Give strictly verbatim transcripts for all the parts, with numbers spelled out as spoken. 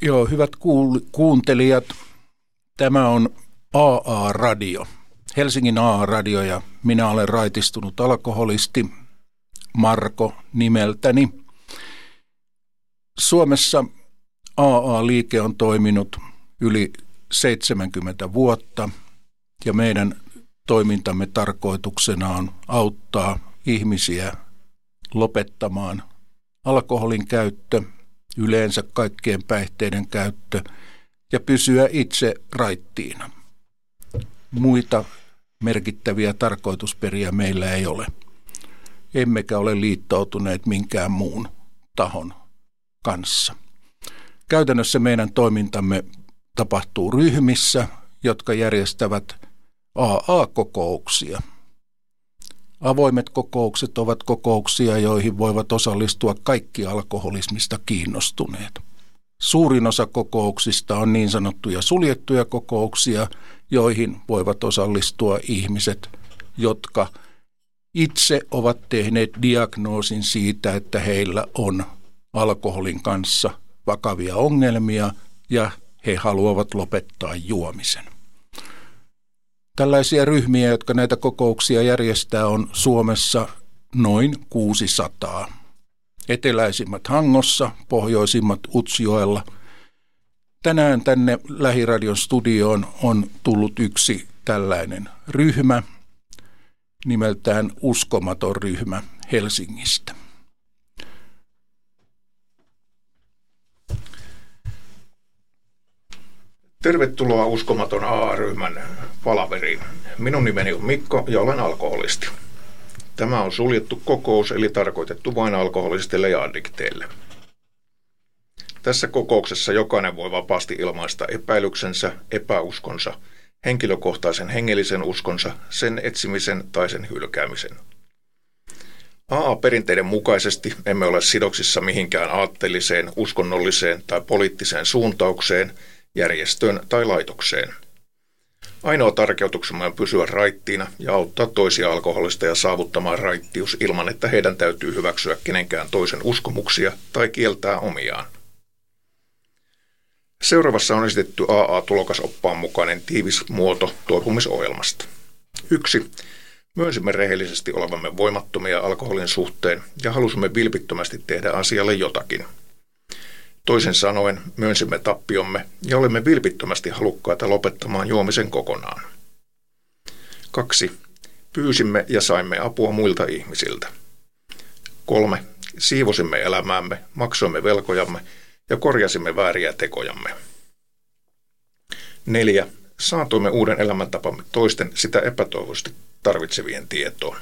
Joo, hyvät kuul- kuuntelijat, tämä on A A-radio, Helsingin A A-radio ja minä olen raitistunut alkoholisti Marko nimeltäni. Suomessa A A-liike on toiminut yli seitsemänkymmentä vuotta ja meidän toimintamme tarkoituksena on auttaa ihmisiä lopettamaan alkoholin käyttö, yleensä kaikkien päihteiden käyttö ja pysyä itse raittiina. Muita merkittäviä tarkoitusperiä meillä ei ole. Emmekä ole liittoutuneet minkään muun tahon kanssa. Käytännössä meidän toimintamme tapahtuu ryhmissä, jotka järjestävät A A-kokouksia. Avoimet kokoukset ovat kokouksia, joihin voivat osallistua kaikki alkoholismista kiinnostuneet. Suurin osa kokouksista on niin sanottuja suljettuja kokouksia, joihin voivat osallistua ihmiset, jotka itse ovat tehneet diagnoosin siitä, että heillä on alkoholin kanssa vakavia ongelmia ja he haluavat lopettaa juomisen. Tällaisia ryhmiä, jotka näitä kokouksia järjestää, on Suomessa noin kuusisataa. Eteläisimmät Hangossa, pohjoisimmat Utsjoella. Tänään tänne Lähiradion studioon on tullut yksi tällainen ryhmä, nimeltään Uskomaton ryhmä Helsingistä. Tervetuloa Uskomaton A A-ryhmän palaveriin. Minun nimeni on Mikko ja olen alkoholisti. Tämä on suljettu kokous, eli tarkoitettu vain alkoholisille ja addikteille. Tässä kokouksessa jokainen voi vapaasti ilmaista epäilyksensä, epäuskonsa, henkilökohtaisen hengellisen uskonsa, sen etsimisen tai sen hylkäämisen. A A-perinteiden mukaisesti emme ole sidoksissa mihinkään aatteelliseen, uskonnolliseen tai poliittiseen suuntaukseen, järjestöön tai laitokseen. Ainoa tarkoituksemme on pysyä raittiina ja auttaa toisia alkoholisteja saavuttamaan raittius ilman, että heidän täytyy hyväksyä kenenkään toisen uskomuksia tai kieltää omiaan. Seuraavassa on esitetty A A-tulokasoppaan mukainen tiivis muoto toipumisohjelmasta. yksi. Myönsimme rehellisesti olevamme voimattomia alkoholin suhteen ja halusimme vilpittömästi tehdä asialle jotakin. Toisin sanoen myönsimme tappiomme ja olemme vilpittömästi halukkaita lopettamaan juomisen kokonaan. kaksi. Pyysimme ja saimme apua muilta ihmisiltä. kolme. Siivosimme elämäämme, maksoimme velkojamme ja korjasimme vääriä tekojamme. neljä. Saatoimme uuden elämäntapamme toisten sitä epätoivoisesti tarvitsevien tietoon.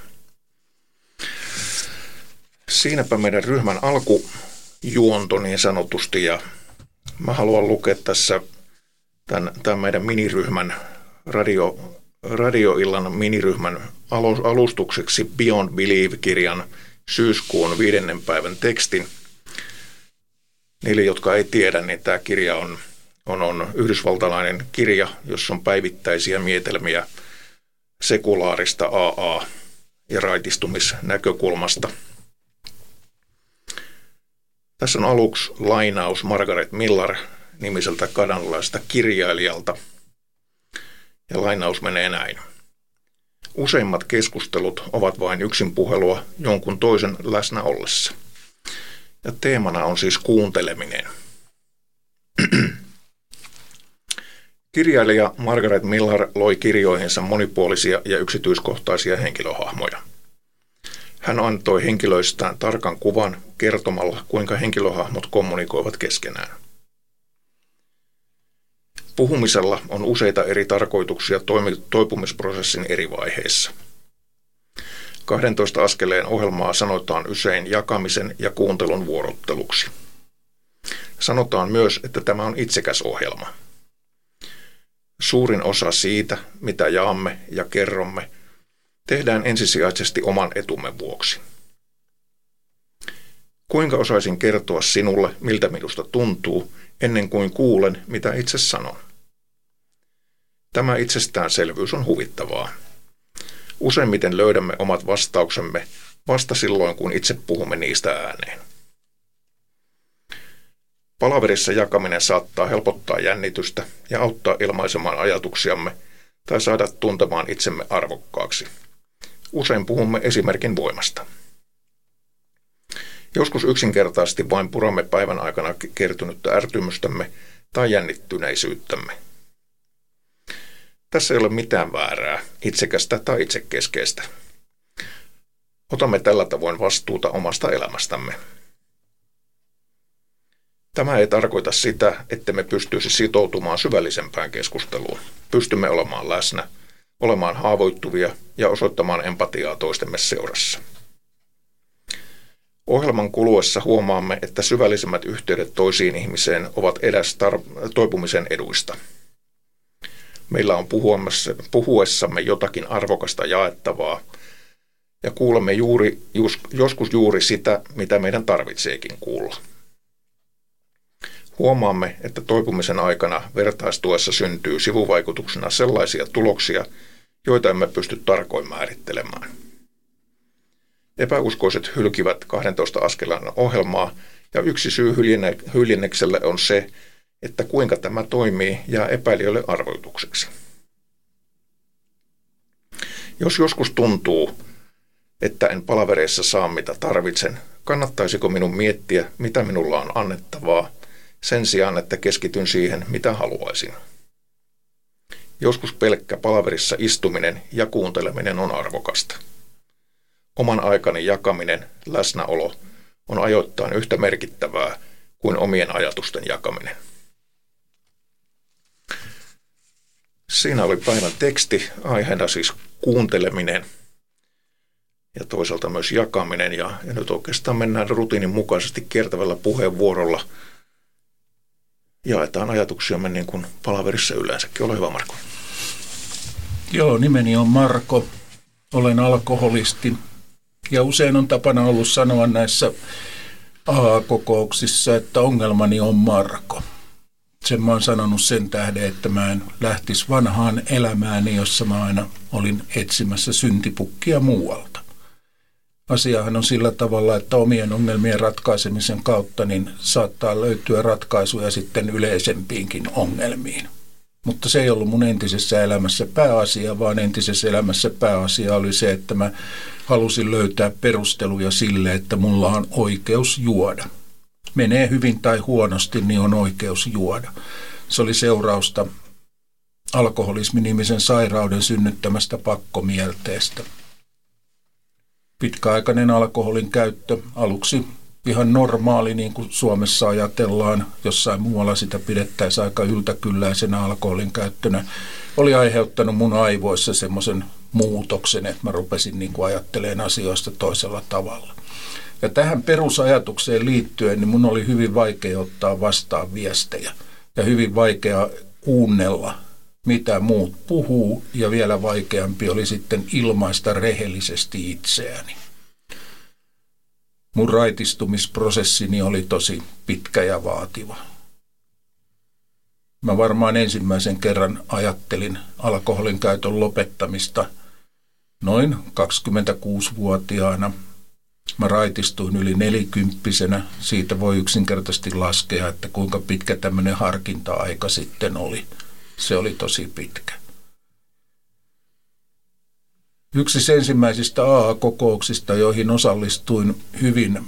Siinäpä meidän ryhmän alkujuonto niin sanotusti, ja mä haluan lukea tässä tämän, tämän meidän miniryhmän, radio, radioillan miniryhmän alustukseksi Beyond Belief-kirjan syyskuun viidennen päivän tekstin. Niille, jotka ei tiedä, niin tämä kirja on, on, on yhdysvaltalainen kirja, jossa on päivittäisiä mietelmiä sekulaarista A A- ja raitistumisnäkökulmasta. Tässä on aluksi lainaus Margaret Millar-nimiseltä kanadalaisesta kirjailijalta. Ja lainaus menee näin. Useimmat keskustelut ovat vain yksin puhelua jonkun toisen läsnä ollessa. Ja teemana on siis kuunteleminen. Kirjailija Margaret Millar loi kirjoihinsa monipuolisia ja yksityiskohtaisia henkilöhahmoja. Hän antoi henkilöistään tarkan kuvan kertomalla, kuinka henkilöhahmot kommunikoivat keskenään. Puhumisella on useita eri tarkoituksia toipumisprosessin eri vaiheissa. kahdentoista askeleen ohjelmaa sanotaan usein jakamisen ja kuuntelun vuorotteluksi. Sanotaan myös, että tämä on itsekäs ohjelma. Suurin osa siitä, mitä jaamme ja kerromme, tehdään ensisijaisesti oman etumme vuoksi. Kuinka osaisin kertoa sinulle, miltä minusta tuntuu, ennen kuin kuulen, mitä itse sanon? Tämä itsestäänselvyys on huvittavaa. Useimmiten löydämme omat vastauksemme vasta silloin, kun itse puhumme niistä ääneen. Palaverissa jakaminen saattaa helpottaa jännitystä ja auttaa ilmaisemaan ajatuksiamme tai saada tuntemaan itsemme arvokkaaksi. Usein puhumme esimerkin voimasta. Joskus yksinkertaisesti vain puramme päivän aikana kertynyttä ärtymystämme tai jännittyneisyyttämme. Tässä ei ole mitään väärää, itsekästä tai itsekeskeistä. Otamme tällä tavoin vastuuta omasta elämästämme. Tämä ei tarkoita sitä, että me pystyisi sitoutumaan syvällisempään keskusteluun. Pystymme olemaan läsnä, olemaan haavoittuvia ja osoittamaan empatiaa toistemme seurassa. Ohjelman kuluessa huomaamme, että syvällisemmät yhteydet toisiin ihmiseen ovat edes tar- toipumisen eduista. Meillä on puhuessamme jotakin arvokasta jaettavaa ja kuulemme juuri, joskus juuri sitä, mitä meidän tarvitseekin kuulla. Huomaamme, että toipumisen aikana vertaistuessa syntyy sivuvaikutuksena sellaisia tuloksia, joita emme pysty tarkoin määrittelemään. Epäuskoiset hylkivät kahdentoista askelan ohjelmaa, ja yksi syy hyljennekselle on se, että kuinka tämä toimii jää epäilijöille arvoitukseksi. Jos joskus tuntuu, että en palavereissa saa mitä tarvitsen, kannattaisiko minun miettiä, mitä minulla on annettavaa, sen sijaan, että keskityn siihen, mitä haluaisin. Joskus pelkkä palaverissa istuminen ja kuunteleminen on arvokasta. Oman aikani jakaminen, läsnäolo, on ajoittain yhtä merkittävää kuin omien ajatusten jakaminen. Siinä oli päivän teksti, aiheena siis kuunteleminen ja toisaalta myös jakaminen. Ja, ja nyt oikeastaan mennään rutiinin mukaisesti kiertävällä puheenvuorolla. Jaetaan ajatuksiamme niin kuin palaverissa yleensäkin. Ole hyvä, Marko. Joo, nimeni on Marko. Olen alkoholisti. Ja usein on tapana ollut sanoa näissä A A-kokouksissa, että ongelmani on Marko. Sen mä oon sanonut sen tähden, että mä en lähtisi vanhaan elämääni, jossa mä aina olin etsimässä syntipukkia muualta. Asiahan on sillä tavalla, että omien ongelmien ratkaisemisen kautta niin saattaa löytyä ratkaisuja sitten yleisempiinkin ongelmiin. Mutta se ei ollut mun entisessä elämässä pääasia, vaan entisessä elämässä pääasia oli se, että mä halusin löytää perusteluja sille, että mulla on oikeus juoda. Menee hyvin tai huonosti, niin on oikeus juoda. Se oli seurausta alkoholismi-nimisen sairauden synnyttämästä pakkomielteestä. Pitkäaikainen alkoholin käyttö, aluksi ihan normaali, niin kuin Suomessa ajatellaan, jossain muualla sitä pidettäisiin aika yltäkylläisenä alkoholin käyttönä, oli aiheuttanut mun aivoissa semmoisen muutoksen, että mä rupesin niin kuin ajattelemaan asioista toisella tavalla. Ja tähän perusajatukseen liittyen, niin mun oli hyvin vaikea ottaa vastaan viestejä ja hyvin vaikea kuunnella, mitä muut puhuu, ja vielä vaikeampi oli sitten ilmaista rehellisesti itseäni. Mun raitistumisprosessini oli tosi pitkä ja vaativa. Mä varmaan ensimmäisen kerran ajattelin alkoholin käytön lopettamista noin kaksikymmentäkuusivuotiaana. Mä raitistuin yli nelikymppisenä. Siitä voi yksinkertaisesti laskea, että kuinka pitkä tämmöinen harkinta-aika sitten oli. Se oli tosi pitkä. Yksi ensimmäisistä A A-kokouksista, joihin osallistuin hyvin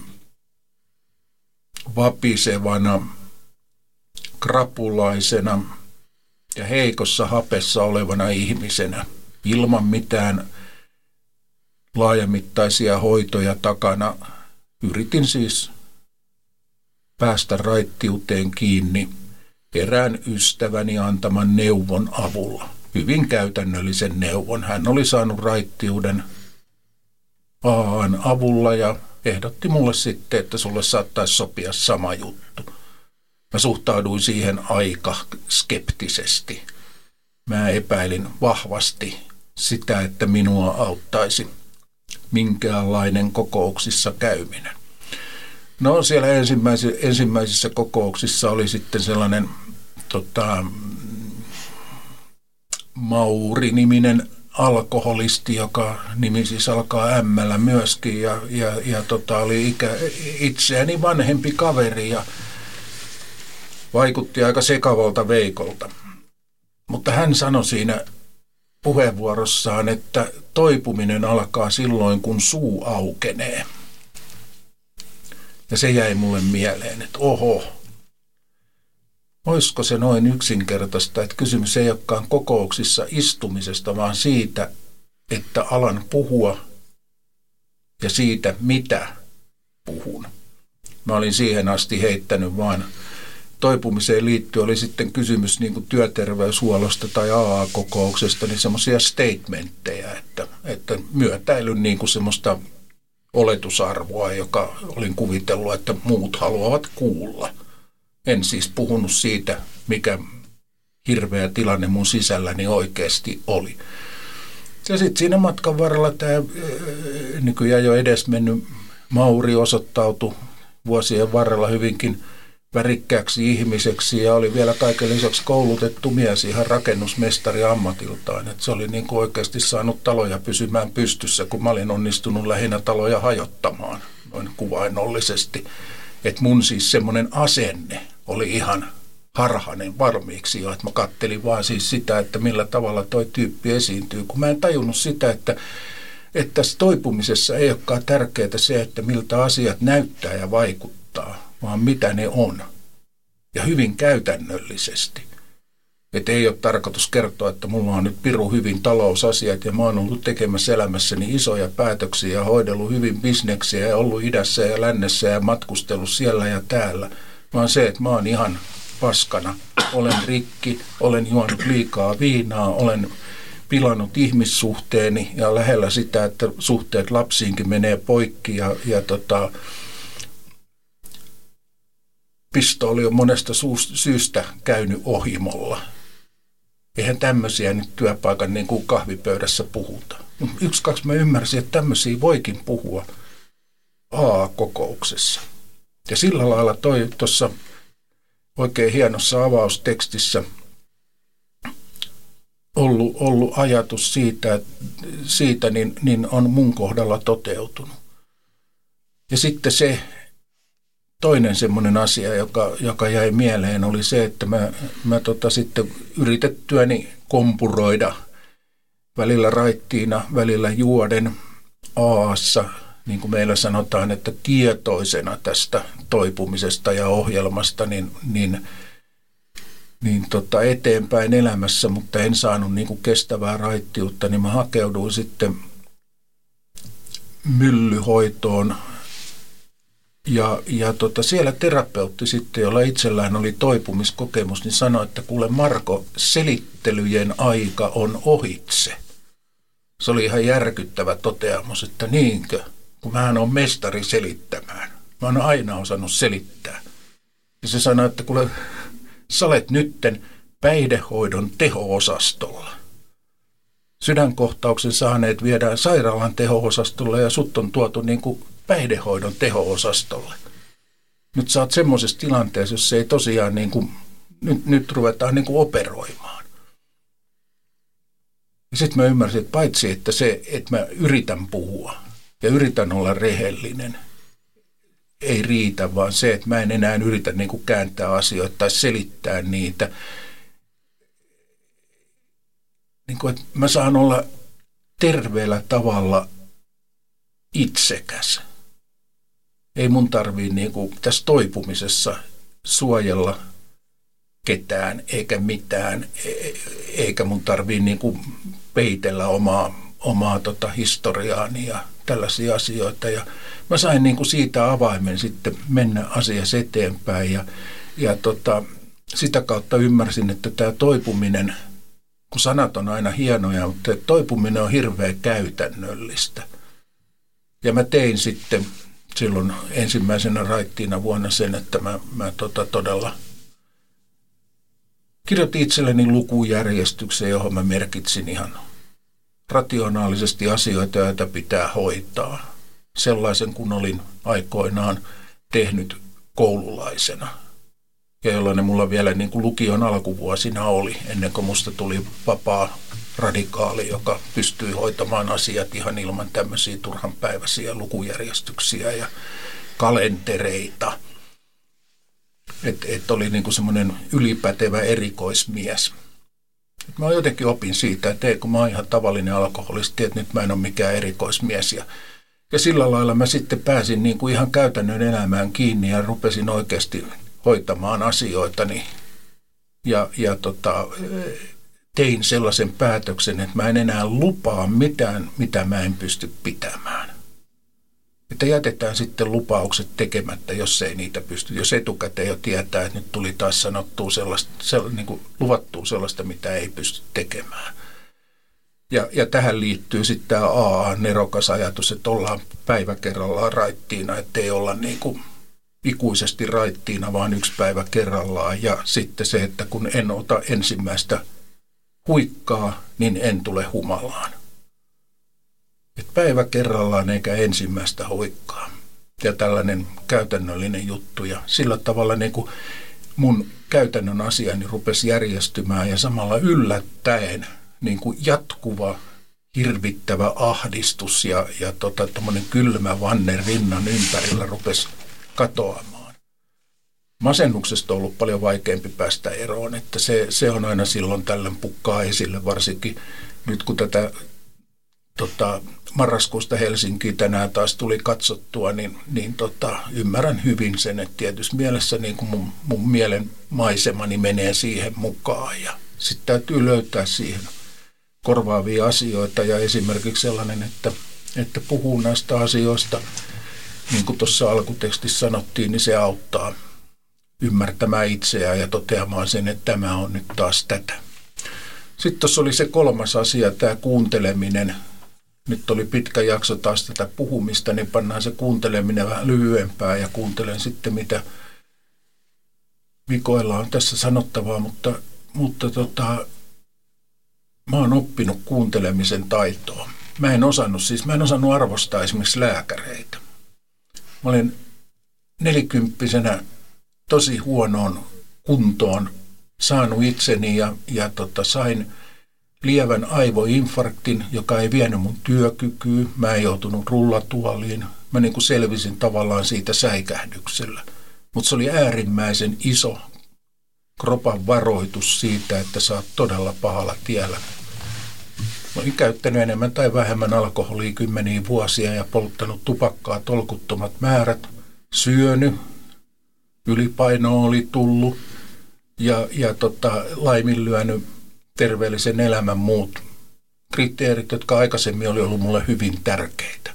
vapisevana, krapulaisena ja heikossa hapessa olevana ihmisenä, ilman mitään laajamittaisia hoitoja takana, yritin siis päästä raittiuteen kiinni erään ystäväni antaman neuvon avulla. Hyvin käytännöllisen neuvon. Hän oli saanut raittiuden A A:n avulla ja ehdotti mulle sitten, että sulle saattaisi sopia sama juttu. Mä suhtauduin siihen aika skeptisesti. Mä epäilin vahvasti sitä, että minua auttaisi minkäänlainen kokouksissa käyminen. No siellä ensimmäisissä, ensimmäisissä kokouksissa oli sitten sellainen tota, Mauri-niminen alkoholisti, joka nimi siis alkaa ämmällä myöskin, ja, ja, ja tota, oli ikä, itseäni vanhempi kaveri, ja vaikutti aika sekavalta Veikolta. Mutta hän sanoi siinä puheenvuorossaan, että toipuminen alkaa silloin, kun suu aukenee. Ja se jäi mulle mieleen, että oho, olisiko se noin yksinkertaista, että kysymys ei olekaan kokouksissa istumisesta, vaan siitä, että alan puhua ja siitä, mitä puhun. Mä olin siihen asti heittänyt vaan toipumiseen liittyen, oli sitten kysymys niin kuin työterveyshuollosta tai A A-kokouksesta, niin semmoisia statementteja, että, että myötäilyn niin kuin semmoista oletusarvoa, joka olin kuvitellut, että muut haluavat kuulla. En siis puhunut siitä, mikä hirveä tilanne mun sisälläni oikeasti oli. Ja sitten siinä matkan varrella tämä nykyään jo edesmennyt Mauri osoittautui vuosien varrella hyvinkin värikkääksi ihmiseksi ja oli vielä kaiken lisäksi koulutettu mies ihan rakennusmestari ammatiltaan. Et se oli niin kuin oikeasti saanut taloja pysymään pystyssä, kun mä olin onnistunut lähinnä taloja hajottamaan noin kuvainnollisesti. Että mun siis semmoinen asenne oli ihan harhainen valmiiksi jo, että mä kattelin vaan siis sitä, että millä tavalla toi tyyppi esiintyy, kun mä en tajunnut sitä, että, että tässä toipumisessa ei olekaan tärkeää se, että miltä asiat näyttää ja vaikuttaa, vaan mitä ne on. Ja hyvin käytännöllisesti. Että ei ole tarkoitus kertoa, että mulla on nyt piru hyvin talousasiat ja mä oon ollut tekemässä elämässäni isoja päätöksiä ja hoidellut hyvin bisneksiä ja ollut idässä ja lännessä ja matkustellut siellä ja täällä. Vaan se, että mä oon ihan paskana. Olen rikki, olen juonut liikaa viinaa, olen pilannut ihmissuhteeni ja lähellä sitä, että suhteet lapsiinkin menee poikki ja, ja tota, pistooli on monesta syystä käynyt ohimolla. Eihän tämmöisiä nyt työpaikan niin kuin kahvipöydässä puhuta. Yksi, kaksi mä ymmärsin, että tämmöisiä voikin puhua A A-kokouksessa. Ja sillä lailla toi tuossa oikein hienossa avaustekstissä ollut, ollut ajatus siitä, siitä niin, niin on mun kohdalla toteutunut. Ja sitten se toinen semmoinen asia, joka, joka jäi mieleen, oli se, että mä, mä tota sitten yritettyäni kompuroida välillä raittiina, välillä juoden aassa, niin kuin meillä sanotaan, että tietoisena tästä toipumisesta ja ohjelmasta, niin, niin, niin tota eteenpäin elämässä, mutta en saanut niin kuin kestävää raittiutta, niin mä hakeuduin sitten myllyhoitoon. Ja, ja tota, siellä terapeutti sitten, jolla itsellään oli toipumiskokemus, niin sanoi, että kuule Marko, selittelyjen aika on ohitse. Se oli ihan järkyttävä toteamus, että niinkö, kun mähän on mestari selittämään. Mä oon aina osannut selittää. Ja se sanoi, että kuule, sä olet nytten päihdehoidon teho-osastolla. Sydänkohtauksen saaneet viedään sairaalan teho-osastolle ja sut on tuotu niin kuin päihdehoidon teho-osastolle. Nyt sä oot semmoisessa tilanteessa, jossa ei tosiaan niin kuin, nyt, nyt ruvetaan niin kuin operoimaan. Ja sitten mä ymmärsin, että paitsi että se, että mä yritän puhua ja yritän olla rehellinen, ei riitä, vaan se, että mä en enää yritä niin kuin kääntää asioita tai selittää niitä. Niin kuin, että mä saan olla terveellä tavalla itsekäs. Ei mun tarvii niin kuin tässä toipumisessa suojella ketään eikä mitään, eikä mun tarvii niin kuin peitellä omaa, omaa tota historiaani ja tällaisia asioita. Ja mä sain niin kuin siitä avaimen sitten mennä asiassa eteenpäin ja, ja tota, sitä kautta ymmärsin, että tämä toipuminen, kun sanat on aina hienoja, mutta toipuminen on hirveän käytännöllistä. Ja mä tein sitten silloin ensimmäisenä raittiina vuonna sen, että mä, mä tota todella kirjoitin itselleni lukujärjestyksen, johon mä merkitsin ihan rationaalisesti asioita, joita pitää hoitaa. Sellaisen, kun olin aikoinaan tehnyt koululaisena. Ja jollainen mulla vielä niin kuin lukion alkuvuosina oli, ennen kuin musta tuli vapaa radikaali, joka pystyi hoitamaan asiat ihan ilman tämmöisiä turhanpäiväisiä lukujärjestyksiä ja kalentereita. että et oli niin kuin semmoinen ylipätevä erikoismies. Et mä jotenkin opin siitä, että ei, kun mä oon ihan tavallinen alkoholisti, että nyt mä en ole mikään erikoismies. Ja, ja sillä lailla mä sitten pääsin niin kuin ihan käytännön elämään kiinni ja rupesin oikeasti hoitamaan asioitani. Ja, ja tota, tein sellaisen päätöksen, että mä en enää lupaa mitään, mitä mä en pysty pitämään. Että jätetään sitten lupaukset tekemättä, jos ei niitä pysty. Jos etukäteen jo tietää, että nyt tuli taas sanottua sellaista, sellaista niin kuin luvattua sellaista, mitä ei pysty tekemään. Ja, ja tähän liittyy sitten tämä A A-nerokas ajatus, että ollaan päivä kerrallaan raittiina, ettei olla niin kuin ikuisesti raittiina, vaan yksi päivä kerrallaan. Ja sitten se, että kun en ota ensimmäistä huikkaa, niin en tule humalaan. Et päivä kerrallaan eikä ensimmäistä huikkaa. Ja tällainen käytännöllinen juttu. Ja sillä tavalla niin kuin mun käytännön asiani rupesi järjestymään ja samalla yllättäen niin kuin jatkuva, hirvittävä ahdistus ja, ja tota, tommoinen kylmä vanne rinnan ympärillä rupesi katoamaan. Masennuksesta on ollut paljon vaikeampi päästä eroon, että se, se on aina silloin tällöin pukkaa esille, varsinkin nyt kun tätä tota, marraskuusta Helsinkiin tänään taas tuli katsottua, niin, niin tota, ymmärrän hyvin sen, että tietysti mielessä niin kuin mun, mun mielen maisemani menee siihen mukaan ja sitten täytyy löytää siihen korvaavia asioita ja esimerkiksi sellainen, että, että puhuu näistä asioista, niin kuin tuossa alkutekstissä sanottiin, niin se auttaa ymmärtämään itseään ja toteamaan sen, että tämä on nyt taas tätä. Sitten tuossa oli se kolmas asia, tämä kuunteleminen. Nyt oli pitkä jakso taas tätä puhumista, niin pannaan se kuunteleminen vähän lyhyempää ja kuuntelen sitten, mitä Mikoilla on tässä sanottavaa, mutta, mutta tota, mä oon oppinut kuuntelemisen taitoa. Mä en osannut, siis mä en osannut arvostaa esimerkiksi lääkäreitä. Mä olin nelikymppisenä tosi huonoon kuntoon saanut itseni ja, ja tota, sain lievän aivoinfarktin, joka ei vienyt mun työkykyä. Mä en joutunut rullatuoliin. Mä niin kuin selvisin tavallaan siitä säikähdyksellä. Mutta se oli äärimmäisen iso kropan varoitus siitä, että sä oot todella pahalla tiellä. Mä olin käyttänyt enemmän tai vähemmän alkoholia kymmeniä vuosia ja polttanut tupakkaa tolkuttomat määrät, syönyt, ylipaino oli tullut ja, ja tota, laiminlyönyt terveellisen elämän muut kriteerit, jotka aikaisemmin oli ollut mulle hyvin tärkeitä.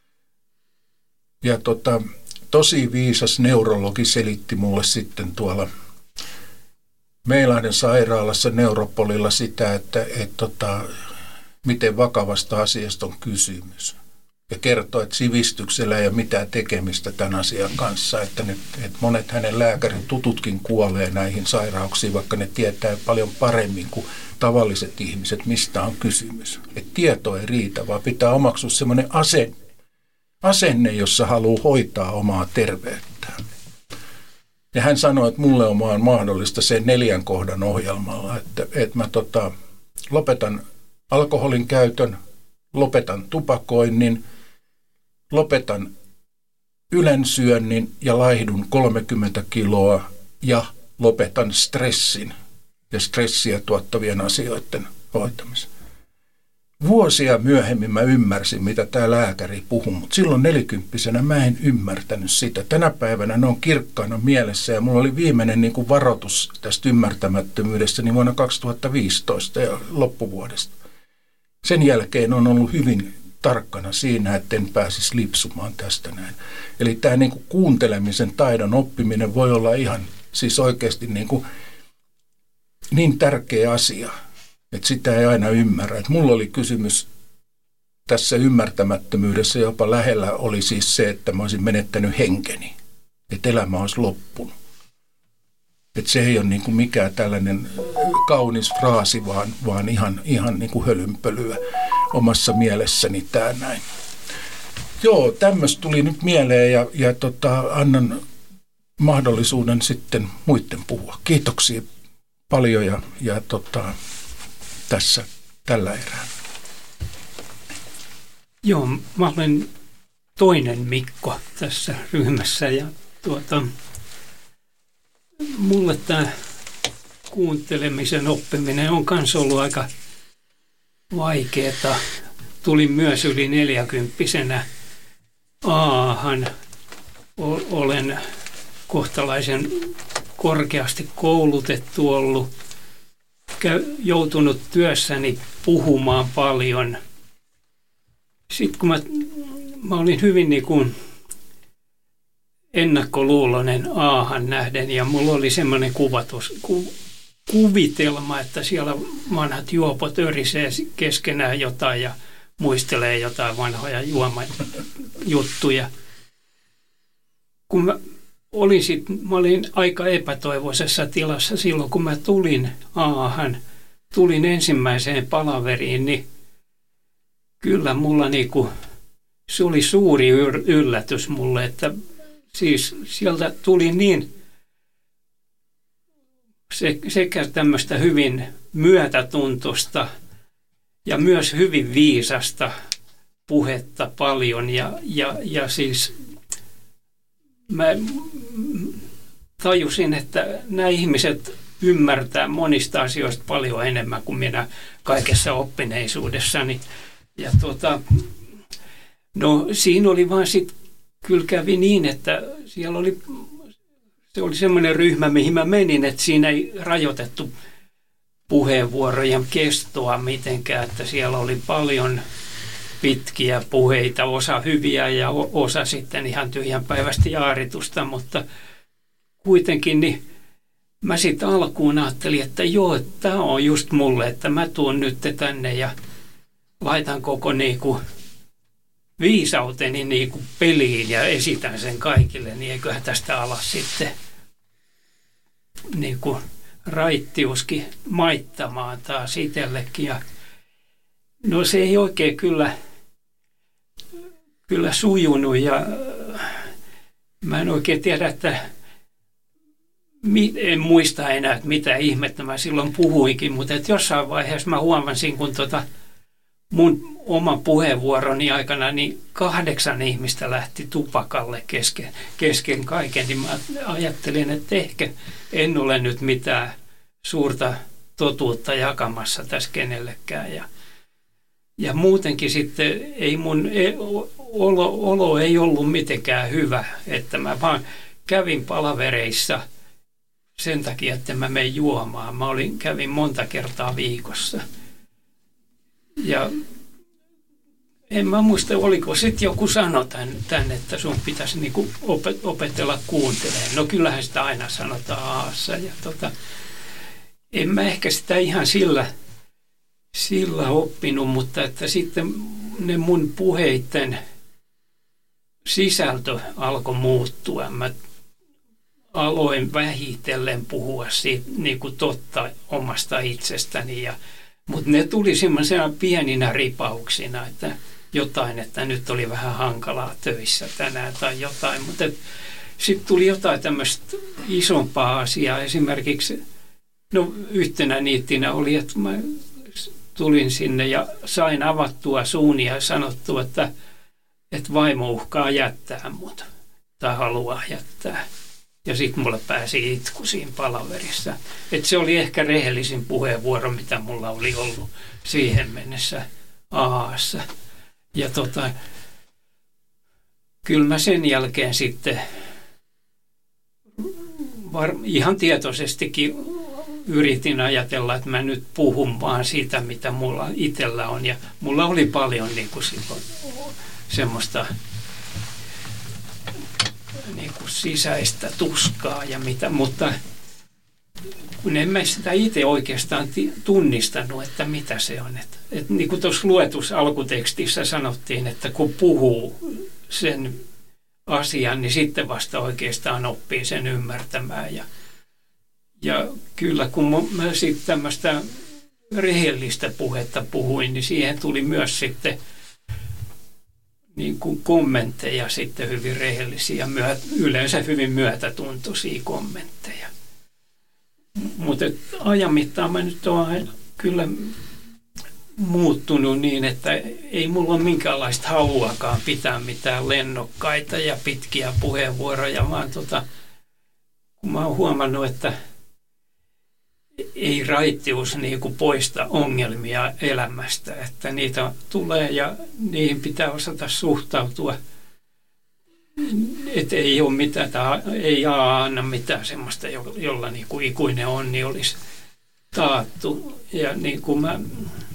Ja tota, tosi viisas neurologi selitti mulle sitten tuolla Meilahden sairaalassa Neuropolilla sitä, että et tota, miten vakavasta asiasta on kysymys. Ja kertoi, että sivistyksellä ei ole mitään tekemistä tämän asian kanssa, että, nyt, että monet hänen lääkärin tututkin kuolee näihin sairauksiin, vaikka ne tietää paljon paremmin kuin tavalliset ihmiset, mistä on kysymys. Että tieto ei riitä, vaan pitää omaksua semmoinen asenne, asenne, jossa haluaa hoitaa omaa terveyttään. Ja hän sanoi, että mulle on vaan mahdollista sen neljän kohdan ohjelmalla, että, että mä tota, lopetan alkoholin käytön, lopetan tupakoinnin, lopetan ylensyönnin ja laihdun kolmekymmentä kiloa ja lopetan stressin ja stressiä tuottavien asioiden hoitamisen. Vuosia myöhemmin mä ymmärsin, mitä tämä lääkäri puhui, mutta silloin nelikymppisenä mä en ymmärtänyt sitä. Tänä päivänä ne on kirkkaana mielessä ja mulla oli viimeinen niin kuin varoitus tästä ymmärtämättömyydestä niin vuonna kaksituhattaviisitoista ja loppuvuodesta. Sen jälkeen on ollut hyvin tarkkana siinä, että en pääsisi lipsumaan tästä näin. Eli tämä niin kuin kuuntelemisen taidon oppiminen voi olla ihan siis oikeasti niin, kuin niin tärkeä asia, että sitä ei aina ymmärrä. Että mulla oli kysymys tässä ymmärtämättömyydessä jopa lähellä oli siis se, että mä olisin menettänyt henkeni, että elämä olisi loppunut. Että se ei ole niin kuin mikään tällainen kaunis fraasi, vaan, vaan ihan, ihan niin kuin hölynpölyä omassa mielessäni tämä näin. Joo, tämmöistä tuli nyt mieleen ja, ja tota, annan mahdollisuuden sitten muiden puhua. Kiitoksia paljon ja, ja tota, tässä tällä erää. Joo, mä olen toinen Mikko tässä ryhmässä ja tuota... mulle tämä kuuntelemisen oppiminen on myös ollut aika vaikeaa. Tulin myös yli neljäkymppisenä Aahan. Olen kohtalaisen korkeasti koulutettu ollut, joutunut työssäni puhumaan paljon. Sitten kun mä, mä olin hyvin niin kuin ennakkoluuloinen Aahan nähden ja mulla oli semmoinen kuvatus, ku, kuvitelma, että siellä vanhat juopot örisee keskenään jotain ja muistelee jotain vanhoja juomajuttuja. Kun mä olin, sit, mä olin aika epätoivoisessa tilassa silloin, kun mä tulin Aahan, tulin ensimmäiseen palaveriin, niin kyllä mulla niinku, se oli suuri yllätys mulle, että siis sieltä tuli niin se, sekä tämmöistä hyvin myötätuntoista ja myös hyvin viisasta puhetta paljon ja, ja, ja siis mä tajusin, että nämä ihmiset ymmärtää monista asioista paljon enemmän kuin minä kaikessa oppineisuudessani. Ja tuota, no siinä oli vaan sitten, kyllä kävi niin, että siellä oli, se oli semmoinen ryhmä, mihin mä menin, että siinä ei rajoitettu puheenvuorojen kestoa mitenkään, että siellä oli paljon pitkiä puheita, osa hyviä ja osa sitten ihan tyhjänpäiväistä jaaritusta, mutta kuitenkin niin mä sitten alkuun ajattelin, että joo, tämä on just mulle, että mä tuon nyt tänne ja laitan koko niinku viisauteni niinku peliin ja esitän sen kaikille, niin eiköhän tästä alas sitten niinku raittiuskin maittamaan taas itsellekin. Ja no se ei oikein kyllä, kyllä sujunut ja mä en oikein tiedä, että en muista enää, että mitä ihmettä mä silloin puhuinkin, mutta että jossain vaiheessa mä huomasin, kun tota mun oman puheenvuoroni aikana niin kahdeksan ihmistä lähti tupakalle kesken, kesken kaiken, niin mä ajattelin, että ehkä en ole nyt mitään suurta totuutta jakamassa tässä kenellekään. Ja, ja muutenkin sitten ei mun olo, olo ei ollut mitenkään hyvä, että mä vaan kävin palavereissa sen takia, että mä menen juomaan. Mä olin, kävin monta kertaa viikossa. Ja en mä muista, oliko sitten joku sano tän, että sun pitäisi niinku opetella kuuntelemaan. No kyllähän sitä aina sanotaan aassa. Ja tota, en mä ehkä sitä ihan sillä, sillä oppinut, mutta että sitten ne mun puheitten sisältö alkoi muuttua. Mä aloin vähitellen puhua siitä niin kuin totta omasta itsestäni, ja, mutta ne tuli semmoisena pieninä ripauksina, että jotain, että nyt oli vähän hankalaa töissä tänään tai jotain, mutta sitten tuli jotain tämmöistä isompaa asiaa. Esimerkiksi, no yhtenä niittinä oli, että mä tulin sinne ja sain avattua suuni ja sanottua, että, että vaimo uhkaa jättää mut tai haluaa jättää. Ja sitten mulle pääsi itku siinä palaverissa. Et se oli ehkä rehellisin puheenvuoro, mitä mulla oli ollut siihen mennessä Aassa. Ja tota, kyllä mä sen jälkeen sitten var, ihan tietoisestikin yritin ajatella, että mä nyt puhun vaan siitä, mitä mulla itsellä on. Ja mulla oli paljon niin kuin silloin semmoista niin kuin sisäistä tuskaa ja mitä, mutta kun en mä sitä itse oikeastaan tunnistanut, että mitä se on. Että, että niin kuin tuossa luetussa alkutekstissä sanottiin, että kun puhuu sen asian, niin sitten vasta oikeastaan oppii sen ymmärtämään. Ja, ja kyllä kun mä sitten tämmöistä rehellistä puhetta puhuin, niin siihen tuli myös sitten niin kuin kommentteja sitten hyvin rehellisiä, myö, yleensä hyvin myötätuntoisia kommentteja. Mutta ajan mittaan mä nyt olen kyllä muuttunut niin, että ei mulla ole minkäänlaista haluakaan pitää mitään lennokkaita ja pitkiä puheenvuoroja, vaan tota, kun mä oon huomannut, että ei raittius niin kuin poista ongelmia elämästä, että niitä tulee ja niihin pitää osata suhtautua. Että ei ole mitään, ei anna mitään semmoista, jolla niin kuin ikuinen onni olisi taattu. Ja niin kuin mä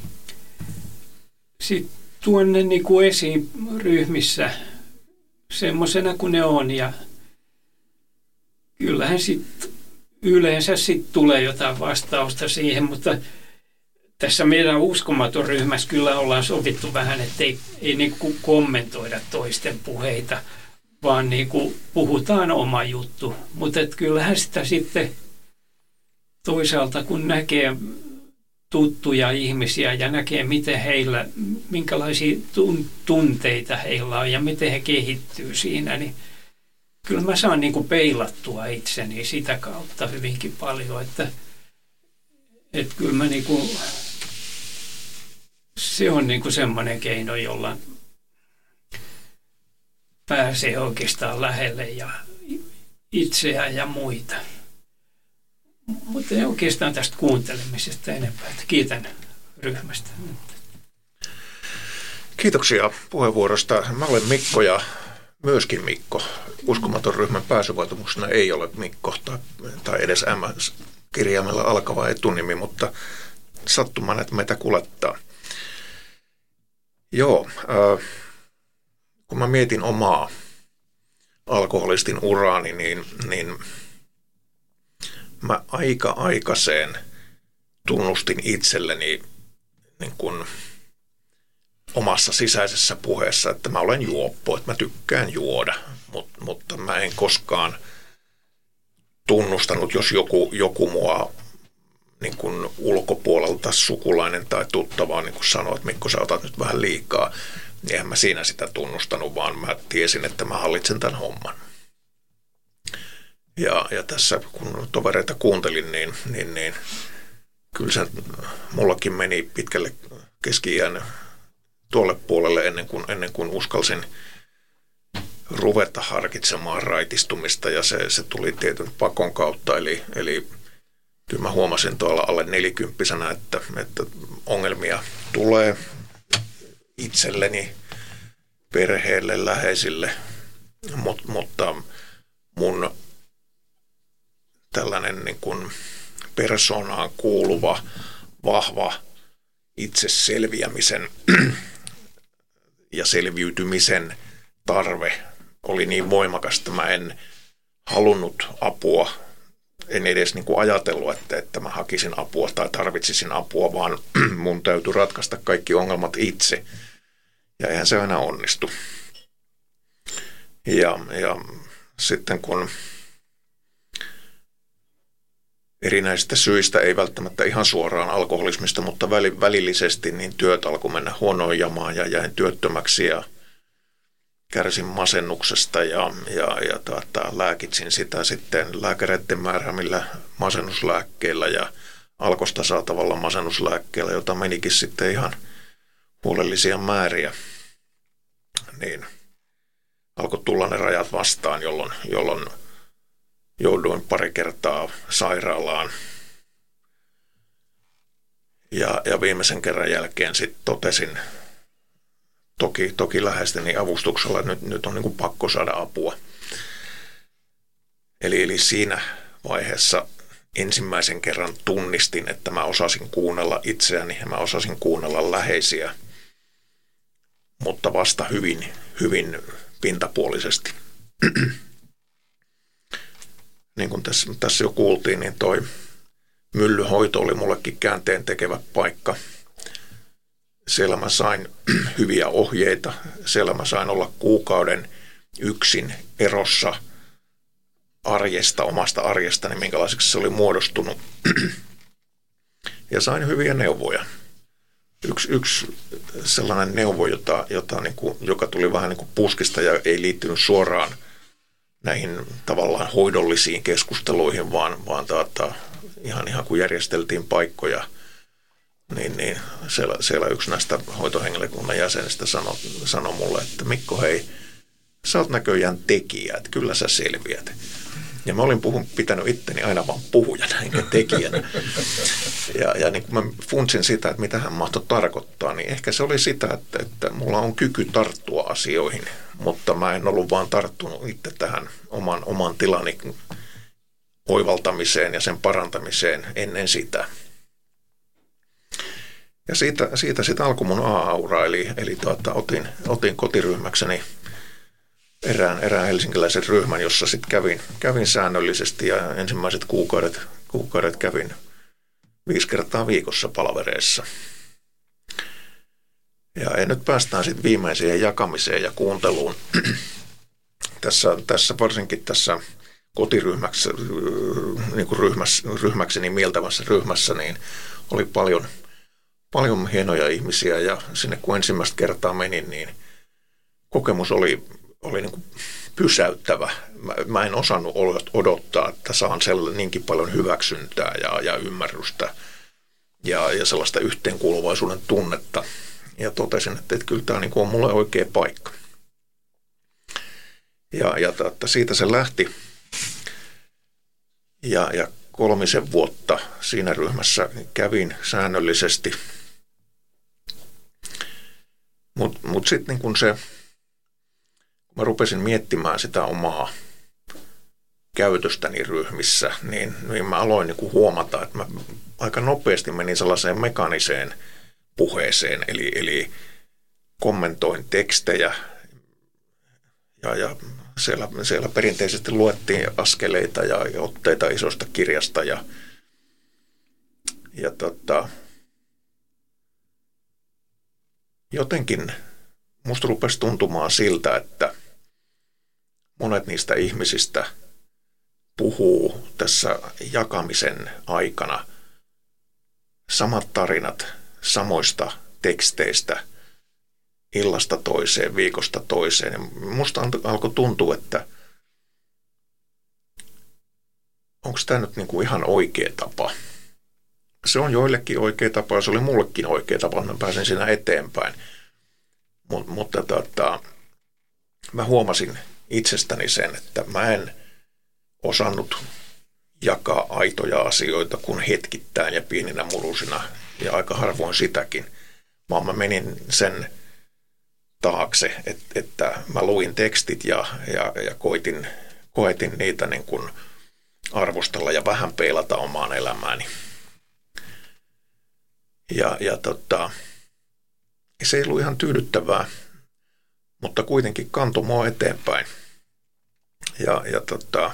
sit tuon ne niin kuin esiin ryhmissä semmoisena kuin ne on ja kyllähän sitten yleensä sit tulee jotain vastausta siihen, mutta tässä meidän uskomaton ryhmässä kyllä ollaan sovittu vähän, että ei, ei niinku kommentoida toisten puheita, vaan niinku puhutaan oma juttu. Mutta kyllähän sitä sitten toisaalta, kun näkee tuttuja ihmisiä ja näkee, miten heillä, minkälaisia tunteita heillä on ja miten he kehittyy siinä, niin kyllä mä saan niin kuin peilattua itseni sitä kautta hyvinkin paljon, että, että kyllä mä niin kuin, se on niin kuin semmoinen keino, jolla pääsee oikeastaan lähelle ja itseään ja muita. Mutta ei oikeastaan tästä kuuntelemisesta enempää. Kiitän ryhmästä. Kiitoksia puheenvuorosta. Mä olen Mikko ja myöskin Mikko. Uskomaton ryhmän pääsyvaatimuksena ei ole Mikko tai, tai edes M-kirjaimella alkava etunimi, mutta sattumaan, että meitä kulettaa. Joo, äh, kun mä mietin omaa alkoholistin uraani, niin, niin mä aika aikaiseen tunnustin itselleni niin kun omassa sisäisessä puheessa, että mä olen juoppo, että mä tykkään juoda, Mut, mutta mä en koskaan tunnustanut, jos joku, joku mua niin kun ulkopuolelta sukulainen tai tuttava niin kun sanoo, että Mikko, sä otat nyt vähän liikaa, niin eihän mä siinä sitä tunnustanut, vaan mä tiesin, että mä hallitsen tämän homman. Ja, ja tässä kun tovereita kuuntelin, niin, niin, niin kyllä se mullakin meni pitkälle keski-iän tuolle puolelle ennen kuin, ennen kuin uskalsin ruveta harkitsemaan raitistumista, ja se, se tuli tietyn pakon kautta, eli, eli kyllä mä huomasin tuolla alle nelikymppisenä, että, että ongelmia tulee itselleni, perheelle, läheisille, Mut, mutta mun tällainen niin kuin persoonaan kuuluva, vahva itse selviämisen ja selviytymisen tarve oli niin voimakas, että mä en halunnut apua, en edes niin kuin ajatellut, että, että mä hakisin apua tai tarvitsisin apua, vaan mun täytyy ratkaista kaikki ongelmat itse. Ja eihän se aina onnistu. Ja, ja sitten kun erinäisistä syistä, ei välttämättä ihan suoraan alkoholismista, mutta välillisesti, niin työt alkoi mennä huonoon jamaan ja jäin työttömäksi ja kärsin masennuksesta ja, ja, ja tuota, lääkitsin sitä sitten lääkäreiden määräämillä masennuslääkkeillä ja alkosta saatavalla masennuslääkkeellä, jota menikin sitten ihan huolellisia määriä. Niin alkoi tulla ne rajat vastaan, jolloin, jolloin jouduin pari kertaa sairaalaan. Ja, ja viimeisen kerran jälkeen sitten totesin, toki, toki läheisteni avustuksella, että nyt, nyt on niin kuin pakko saada apua. Eli, eli siinä vaiheessa ensimmäisen kerran tunnistin, että mä osasin kuunnella itseäni ja mä osasin kuunnella läheisiä, mutta vasta hyvin, hyvin pintapuolisesti. Niin kuin tässä, tässä jo kuultiin, niin toi myllyhoito oli mullekin käänteen tekevä paikka. Siellä mä sain hyviä ohjeita. Siellä mä sain olla kuukauden yksin erossa arjesta, omasta arjestani, minkälaiseksi se oli muodostunut. Ja sain hyviä neuvoja. Yksi, yksi sellainen neuvo, jota, jota niin kuin, joka tuli vähän niin kuin puskista ja ei liittynyt suoraan näihin tavallaan hoidollisiin keskusteluihin, vaan, vaan taata, ihan, ihan kun järjesteltiin paikkoja, niin, niin siellä, siellä yksi näistä hoitohenkilökunnan jäsenistä sanoi, sanoi mulle, että Mikko, hei, sä oot näköjään tekijä, että kyllä sä selviät. Ja mä olin puhun, pitänyt itteni aina vaan puhujana enkä tekijänä. Ja, ja niin kun mä funtsin sitä, että mitä hän mahtoi tarkoittaa, niin ehkä se oli sitä, että, että mulla on kyky tarttua asioihin, mutta mä en ollut vaan tarttunut itse tähän oman, oman tilani oivaltamiseen ja sen parantamiseen ennen sitä. Ja siitä, siitä sitten alkoi mun A-aura, eli, eli tuota, otin, otin kotiryhmäkseni erään, erään helsinkiläisen ryhmän, jossa sitten kävin, kävin säännöllisesti ja ensimmäiset kuukaudet, kuukaudet kävin viisi kertaa viikossa palavereissa. Ja, ja nyt päästään sitten viimeiseen jakamiseen ja kuunteluun. tässä, tässä varsinkin tässä kotiryhmäksi, niin kuin ryhmässä, ryhmäkseni mieltävässä ryhmässä, niin oli paljon, paljon hienoja ihmisiä ja sinne kun ensimmäistä kertaa menin, niin kokemus oli, oli niin kuin pysäyttävä. Mä, mä en osannut odottaa, että saan sellainen niinkin paljon hyväksyntää ja, ja ymmärrystä ja, ja sellaista yhteenkuuluvaisuuden tunnetta. Ja totesin, että, että kyllä tämä niin kuin on mulle oikea paikka. Ja, ja että siitä se lähti. Ja, ja kolmisen vuotta siinä ryhmässä kävin säännöllisesti. Mutta mut sitten niin kun se, kun mä rupesin miettimään sitä omaa käytöstäni ryhmissä, niin, niin mä aloin niin kun huomata, että mä aika nopeasti menin sellaiseen mekaaniseen puheeseen, eli, eli kommentoin tekstejä ja, ja siellä, siellä perinteisesti luettiin askeleita ja, ja otteita isosta kirjasta ja, ja tota, jotenkin musta rupesi tuntumaan siltä, että monet niistä ihmisistä puhuu tässä jakamisen aikana samat tarinat samoista teksteistä illasta toiseen, viikosta toiseen. Ja musta alkoi tuntua, että onko tämä nyt niinku ihan oikea tapa. Se on joillekin oikea tapa ja se oli mullekin oikea tapa, että mä pääsin siinä eteenpäin. Mut, mutta tota, mä huomasin itsestäni sen, että mä en osannut jakaa aitoja asioita kuin hetkittäin ja pieninä murusina ja aika harvoin sitäkin, vaan mä menin sen taakse, että, että mä luin tekstit ja, ja, ja koitin, koitin niitä niin kuin arvostella ja vähän peilata omaan elämääni. Ja, ja tota, se ei ollut ihan tyydyttävää, mutta kuitenkin kantoi mua eteenpäin. Ja, ja tota,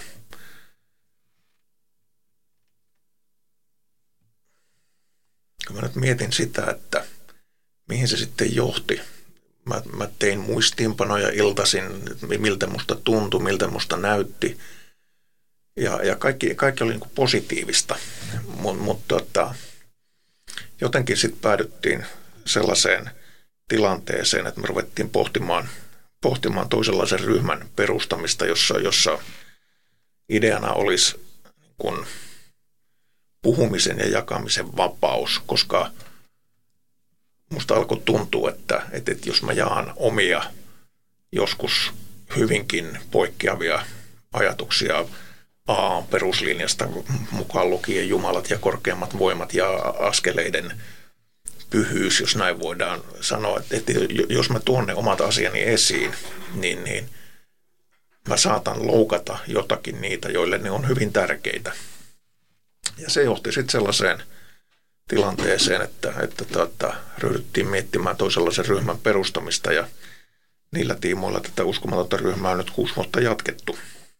kun mä nyt mietin sitä, että mihin se sitten johti. Mä, mä tein muistiinpanoja iltaisin, miltä musta tuntui, miltä musta näytti. Ja, ja kaikki, kaikki oli niin kuin positiivista. Mutta mut, tota, jotenkin sitten päädyttiin sellaiseen tilanteeseen, että me ruvettiin pohtimaan, pohtimaan toisenlaisen ryhmän perustamista, jossa, jossa ideana olisi kun puhumisen ja jakamisen vapaus, koska musta alkoi tuntua, että, että jos mä jaan omia, joskus hyvinkin poikkeavia ajatuksia A peruslinjasta mukaan lukien jumalat ja korkeammat voimat ja askeleiden pyhyys, jos näin voidaan sanoa, että, että jos mä tuon ne omat asiani esiin, niin, niin mä saatan loukata jotakin niitä, joille ne on hyvin tärkeitä. Ja se johti sitten sellaiseen tilanteeseen, että, että tuota, ryhdyttiin miettimään toisenlaisen ryhmän perustamista ja niillä tiimoilla tätä uskomatonta ryhmää on nyt kuusi vuotta jatkettu.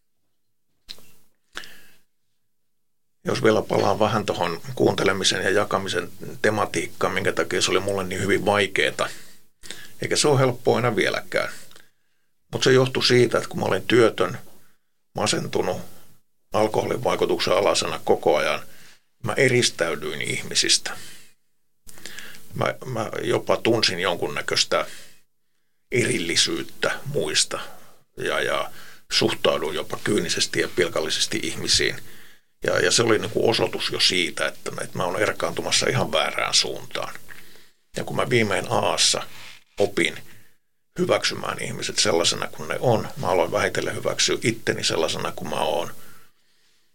Jos vielä palaan vähän tuohon kuuntelemisen ja jakamisen tematiikkaan, minkä takia se oli mulle niin hyvin vaikeaa, eikä se ole helppoa enää vieläkään. Mutta se johtui siitä, että kun mä olin työtön, masentunut, alkoholin vaikutuksen alasena koko ajan, mä eristäydyin ihmisistä. Mä, mä jopa tunsin jonkunnäköistä erillisyyttä muista ja, ja suhtauduin jopa kyynisesti ja pilkallisesti ihmisiin. Ja, ja se oli niin kuin osoitus jo siitä, että, että mä olen erkaantumassa ihan väärään suuntaan. Ja kun mä viimein Aassa opin hyväksymään ihmiset sellaisena kuin ne on, mä aloin vähitellen hyväksyä itteni sellaisena kuin mä oon.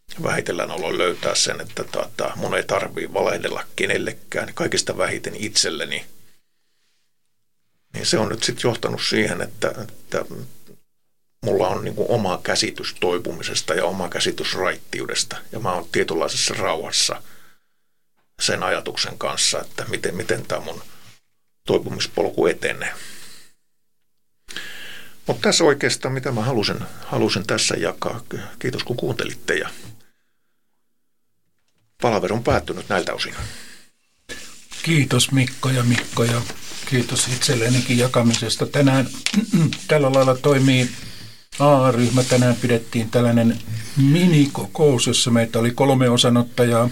vähitellen aloin löytää sen, että tota, mun ei tarvitse valehdella kenellekään, kaikista vähiten itselleni. Niin se on nyt sitten johtanut siihen, että, että mulla on niinku oma käsitys toipumisesta ja oma käsitys raittiudesta. Ja mä oon tietynlaisessa rauhassa sen ajatuksen kanssa, että miten, miten tämä mun toipumispolku etenee. Mutta tässä oikeastaan, mitä mä halusin, halusin tässä jakaa. Kiitos kun kuuntelitte ja palaveri on päättynyt näiltä osin. Kiitos Mikko ja Mikko ja kiitos itsellenikin jakamisesta. Tänään tällä lailla toimii A A-ryhmä. Tänään pidettiin tällainen minikokous, jossa meitä oli kolme osanottajaa.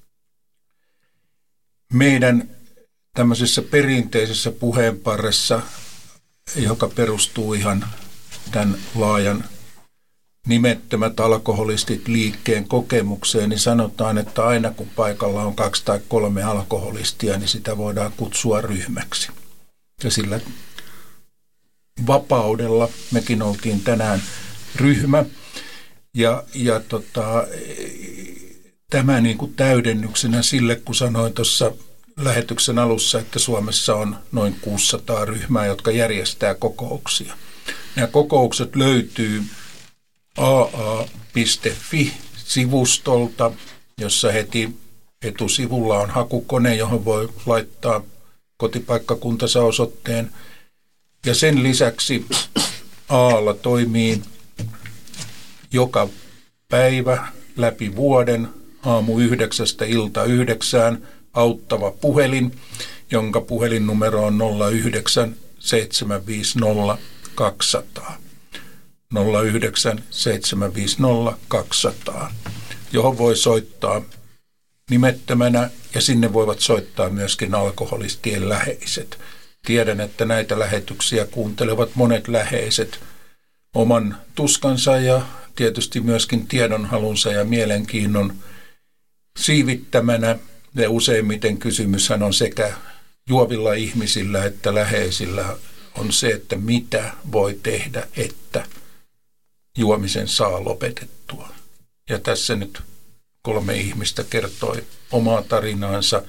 Meidän tämmöisessä perinteisessä puheenparressa, joka perustuu ihan tämän laajan nimettömät alkoholistit liikkeen kokemukseen, niin sanotaan, että aina kun paikalla on kaksi tai kolme alkoholistia, niin sitä voidaan kutsua ryhmäksi. Ja sillä vapaudella mekin oltiin tänään ryhmä. Ja, ja tota, tämä niin kuin täydennyksenä sille, kun sanoin tuossa lähetyksen alussa, että Suomessa on noin kuusisataa ryhmää, jotka järjestää kokouksia. Nämä kokoukset löytyy a a piste fi-sivustolta, jossa heti etusivulla on hakukone, johon voi laittaa kotipaikkakuntansa osoitteen. Ja sen lisäksi Aalla toimii joka päivä läpi vuoden aamu yhdeksästä ilta yhdeksään auttava puhelin, jonka puhelinnumero on nolla yhdeksän seitsemän viisi nolla kaksi nolla nolla. nolla yhdeksän seitsemän viisi nolla kaksi nolla nolla, johon voi soittaa nimettömänä ja sinne voivat soittaa myöskin alkoholistien läheiset. Tiedän, että näitä lähetyksiä kuuntelevat monet läheiset oman tuskansa ja tietysti myöskin tiedonhalunsa ja mielenkiinnon siivittämänä. Ja useimmiten kysymyshän on sekä juovilla ihmisillä että läheisillä on se, että mitä voi tehdä, että juomisen saa lopetettua. Ja tässä nyt kolme ihmistä kertoi omaa tarinaansa.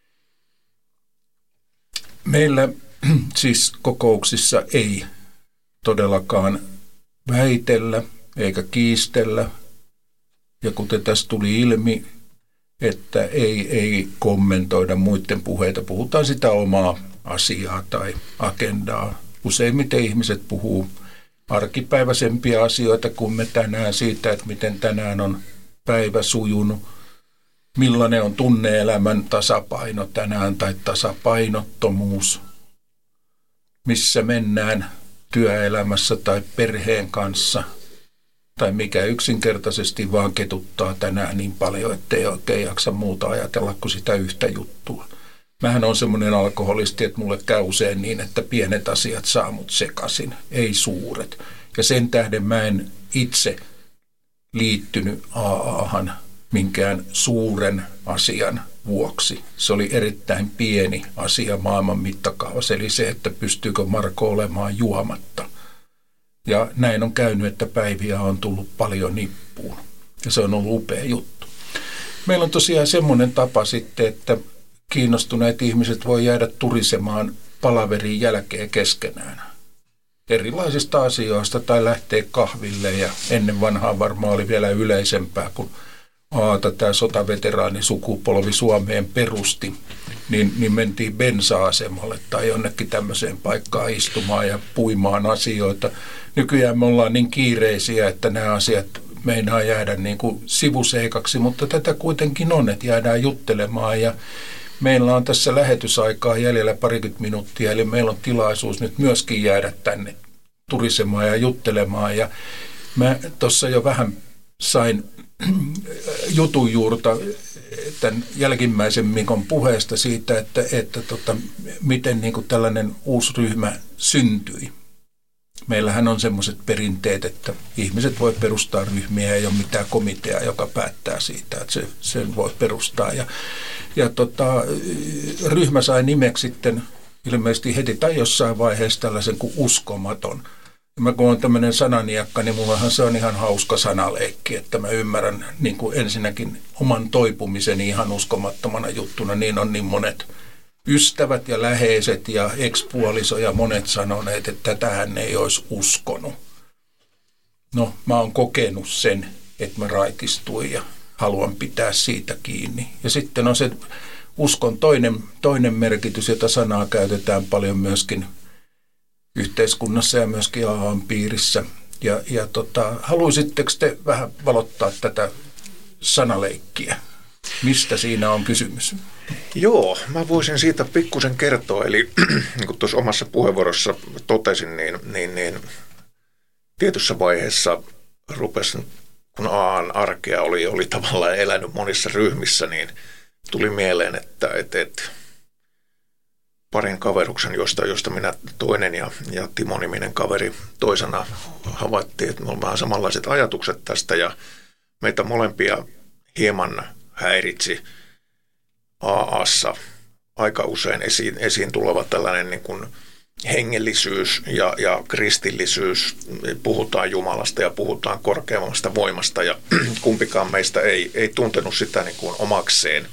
Meillä siis kokouksissa ei todellakaan väitellä eikä kiistellä. Ja kuten tässä tuli ilmi, että ei, ei kommentoida muiden puheita, puhutaan sitä omaa asiaa tai agendaa. Useimmiten ihmiset puhuu arkipäiväisempiä asioita kuin me tänään siitä, että miten tänään on päivä sujunut, millainen on tunne-elämän tasapaino tänään tai tasapainottomuus, missä mennään työelämässä tai perheen kanssa, tai mikä yksinkertaisesti vaan ketuttaa tänään niin paljon, ettei oikein jaksa muuta ajatella kuin sitä yhtä juttua. Mähän on semmoinen alkoholisti, että mulle käy usein niin, että pienet asiat saa mut sekaisin, ei suuret. Ja sen tähden mä en itse liittynyt A A:han minkään suuren asian vuoksi. Se oli erittäin pieni asia maailman mittakaavassa, eli se, että pystyykö Marko olemaan juomatta. Ja näin on käynyt, että päiviä on tullut paljon nippuun. Ja se on ollut upea juttu. Meillä on tosiaan semmoinen tapa sitten, että kiinnostuneet ihmiset voi jäädä turisemaan palaverin jälkeen keskenään erilaisista asioista tai lähteä kahville. Ja ennen vanhaa varmaan oli vielä yleisempää, kun Aata tämä sotaveteraanisukupolvi Suomeen perusti, niin, niin mentiin bensa-asemalle tai jonnekin tämmöiseen paikkaan istumaan ja puimaan asioita. Nykyään me ollaan niin kiireisiä, että nämä asiat meinaa jäädä niin kuin sivuseikaksi, mutta tätä kuitenkin on, että jäädään juttelemaan ja meillä on tässä lähetysaikaa jäljellä parikymmentä minuuttia, eli meillä on tilaisuus nyt myöskin jäädä tänne turisemaan ja juttelemaan. Ja mä tuossa jo vähän sain jutun juurta tämän jälkimmäisen Mikon puheesta siitä, että, että tota, miten niin kuin tällainen uusi ryhmä syntyi. Meillähän on semmoiset perinteet, että ihmiset voi perustaa ryhmiä, ei ole mitään komiteaa, joka päättää siitä, että se, sen voi perustaa. Ja, ja tota, ryhmä sai nimeksi sitten ilmeisesti heti tai jossain vaiheessa tällaisen kuin uskomaton. Mä kun olen tämmöinen sananiakka, niin mullahan se on ihan hauska sanaleikki, että mä ymmärrän niin kuin ensinnäkin oman toipumiseni ihan uskomattomana juttuna. Niin on niin monet ystävät ja läheiset ja ekspuoliso ja monet sanoneet, että tätähän ei olisi uskonut. No, mä oon kokenut sen, että mä raitistuin ja haluan pitää siitä kiinni. Ja sitten on se uskon toinen, toinen merkitys, jota sanaa käytetään paljon myöskin yhteiskunnassa ja myöskin A A:n piirissä. Ja, ja tota, haluaisitteko te vähän valottaa tätä sanaleikkiä? Mistä siinä on kysymys? Joo, mä voisin siitä pikkusen kertoa. Eli niin kuin tuossa omassa puheenvuorossa totesin, niin, niin, niin tietyssä vaiheessa rupesin, kun A A:n arkea oli, oli tavallaan elänyt monissa ryhmissä, niin tuli mieleen, että, että, että parin kaveruksen, josta, josta minä toinen ja, ja Timo-niminen kaveri toisena havaittiin, että me on vähän samanlaiset ajatukset tästä ja meitä molempia hieman häiritsi A A:ssa aika usein esiin, esiin tuleva tällainen niin kuin hengellisyys ja, ja kristillisyys. Puhutaan Jumalasta ja puhutaan korkeammasta voimasta ja kumpikaan meistä ei, ei tuntenut sitä niin kuin omakseen.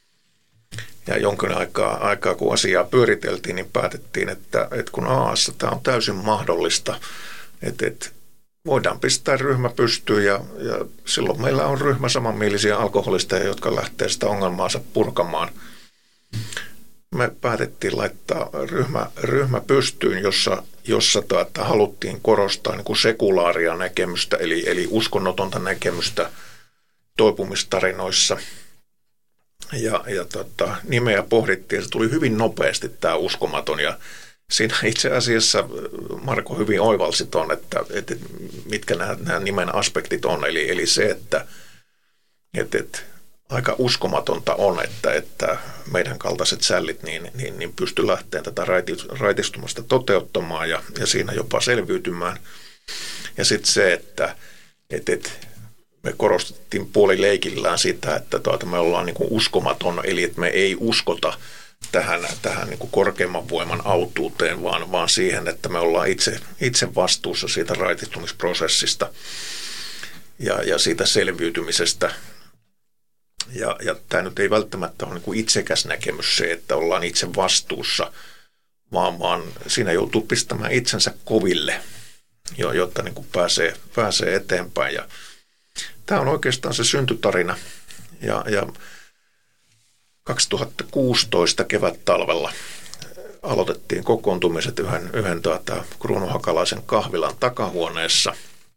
Ja jonkin aikaa, aikaa, kun asiaa pyöriteltiin, niin päätettiin, että, että kun A A:ssa tämä on täysin mahdollista, että, että voidaan pistää ryhmä pystyyn ja, ja silloin meillä on ryhmä samanmielisiä alkoholisteja, jotka lähtee sitä ongelmaansa purkamaan. Me päätettiin laittaa ryhmä, ryhmä pystyyn, jossa, jossa tuota, haluttiin korostaa niin kuin sekulaaria näkemystä, eli, eli uskonnotonta näkemystä toipumistarinoissa. Ja, ja tota, nimeä pohdittiin ja se tuli hyvin nopeasti tämä uskomaton ja siinä itse asiassa Marko hyvin oivalsi ton, että, että mitkä nämä, nämä nimen aspektit on. Eli, eli se, että, että, että aika uskomatonta on, että, että meidän kaltaiset sällit niin, niin, niin pysty lähteä tätä raitistumasta toteuttamaan ja, ja siinä jopa selviytymään. Ja sitten se, että, että, että me korostettiin puolileikillään sitä, että tuota, me ollaan niin kuin uskomaton, eli että me ei uskota tähän, tähän niin kuin korkeimman voiman autuuteen, vaan, vaan siihen, että me ollaan itse, itse vastuussa siitä raitistumisprosessista ja, ja siitä selviytymisestä. Ja, ja tämä nyt ei välttämättä ole niin kuin itsekäs näkemys se, että ollaan itse vastuussa, vaan, vaan siinä joutuu pistämään itsensä koville, jotta niin kuin pääsee, pääsee eteenpäin. Ja tämä on oikeastaan se syntytarina. Ja, ja kaksituhattakuusitoista kevättalvella aloitettiin kokoontumiset yhden, yhden tuota, Kruununhakalaisen kahvilan takahuoneessa.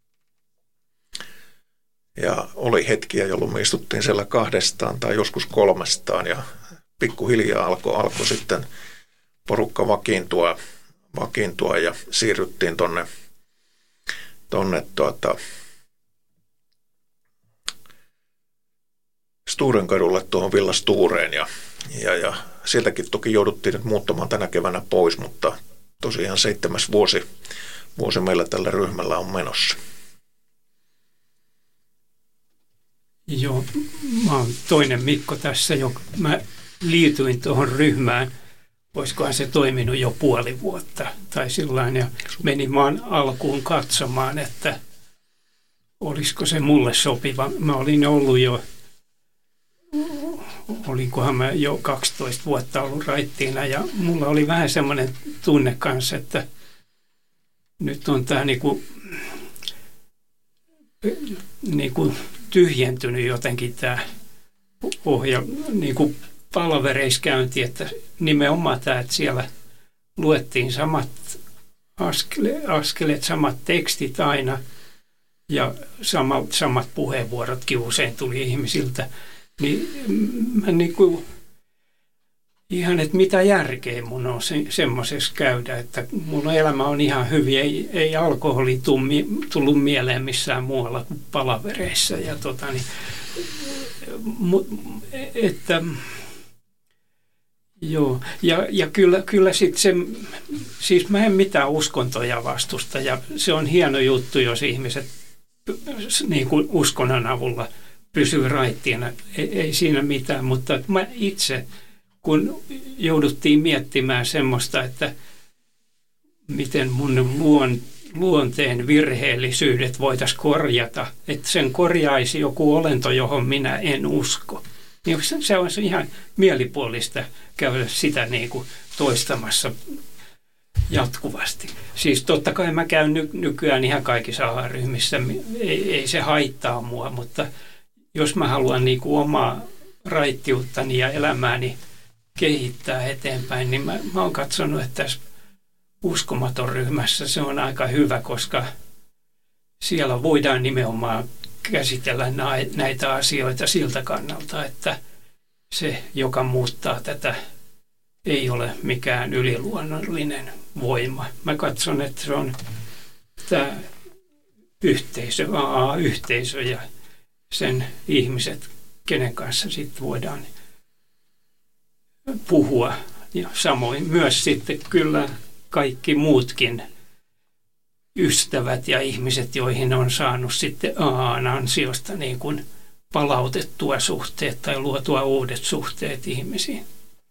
Ja oli hetkiä, jolloin me istuttiin siellä kahdestaan tai joskus kolmestaan ja pikkuhiljaa alkoi alko sitten porukka vakiintua, vakiintua ja siirryttiin tonne, tonne tuota, Sturenkadulle tuohon Villa Stureen ja, ja, ja sieltäkin toki jouduttiin nyt muuttamaan tänä keväänä pois, mutta tosiaan seitsemäs vuosi, vuosi meillä tällä ryhmällä on menossa. Joo, mä oon toinen Mikko tässä, joka mä liityin tuohon ryhmään, olisikohan se toiminut jo puoli vuotta tai sillain ja menin vaan alkuun katsomaan, että olisiko se mulle sopiva. Mä olin ollut jo olinkohan mä jo kaksitoista vuotta ollut raittiina ja mulla oli vähän semmoinen tunne kanssa, että nyt on tämä niinku, niinku tyhjentynyt jotenkin tämä ohja, niinku palavereiskäynti, että nimenomaan tämä, että siellä luettiin samat askele, askeleet, samat tekstit aina ja sama, samat puheenvuorotkin usein tuli ihmisiltä. Niin mä niinku, ihan, että mitä järkeä mun on se, semmoisessa käydä, että mun elämä on ihan hyvin, ei, ei alkoholi tummi, tullut mieleen missään muualla kuin palavereissa ja tota niin, mu, että joo, ja, ja kyllä, kyllä sitten se, siis mä en mitään uskontoja vastusta ja se on hieno juttu, jos ihmiset niin kuin uskonnon avulla pysyy raittiina, ei, ei siinä mitään, mutta mä itse, kun jouduttiin miettimään semmoista, että miten mun luon, luonteen virheellisyydet voitaisiin korjata, että sen korjaisi joku olento, johon minä en usko. Niin se on ihan mielipuolista käydä sitä niin kuin toistamassa jatkuvasti. Siis totta kai mä käyn ny- nykyään ihan kaikissa A A-ryhmissä, ei, ei se haittaa mua, mutta jos mä haluan niin kuin omaa raittiuttani ja elämääni kehittää eteenpäin, niin mä, mä oon katsonut, että tässä uskomaton ryhmässä se on aika hyvä, koska siellä voidaan nimenomaan käsitellä näitä asioita siltä kannalta, että se, joka muuttaa tätä, ei ole mikään yliluonnollinen voima. Mä katson, että se on tämä yhteisö, A A-yhteisö ja sen ihmiset, kenen kanssa sitten voidaan puhua. Ja samoin myös sitten kyllä kaikki muutkin ystävät ja ihmiset, joihin on saanut sitten A A:n ansiosta niin kuin palautettua suhteet tai luotua uudet suhteet ihmisiin.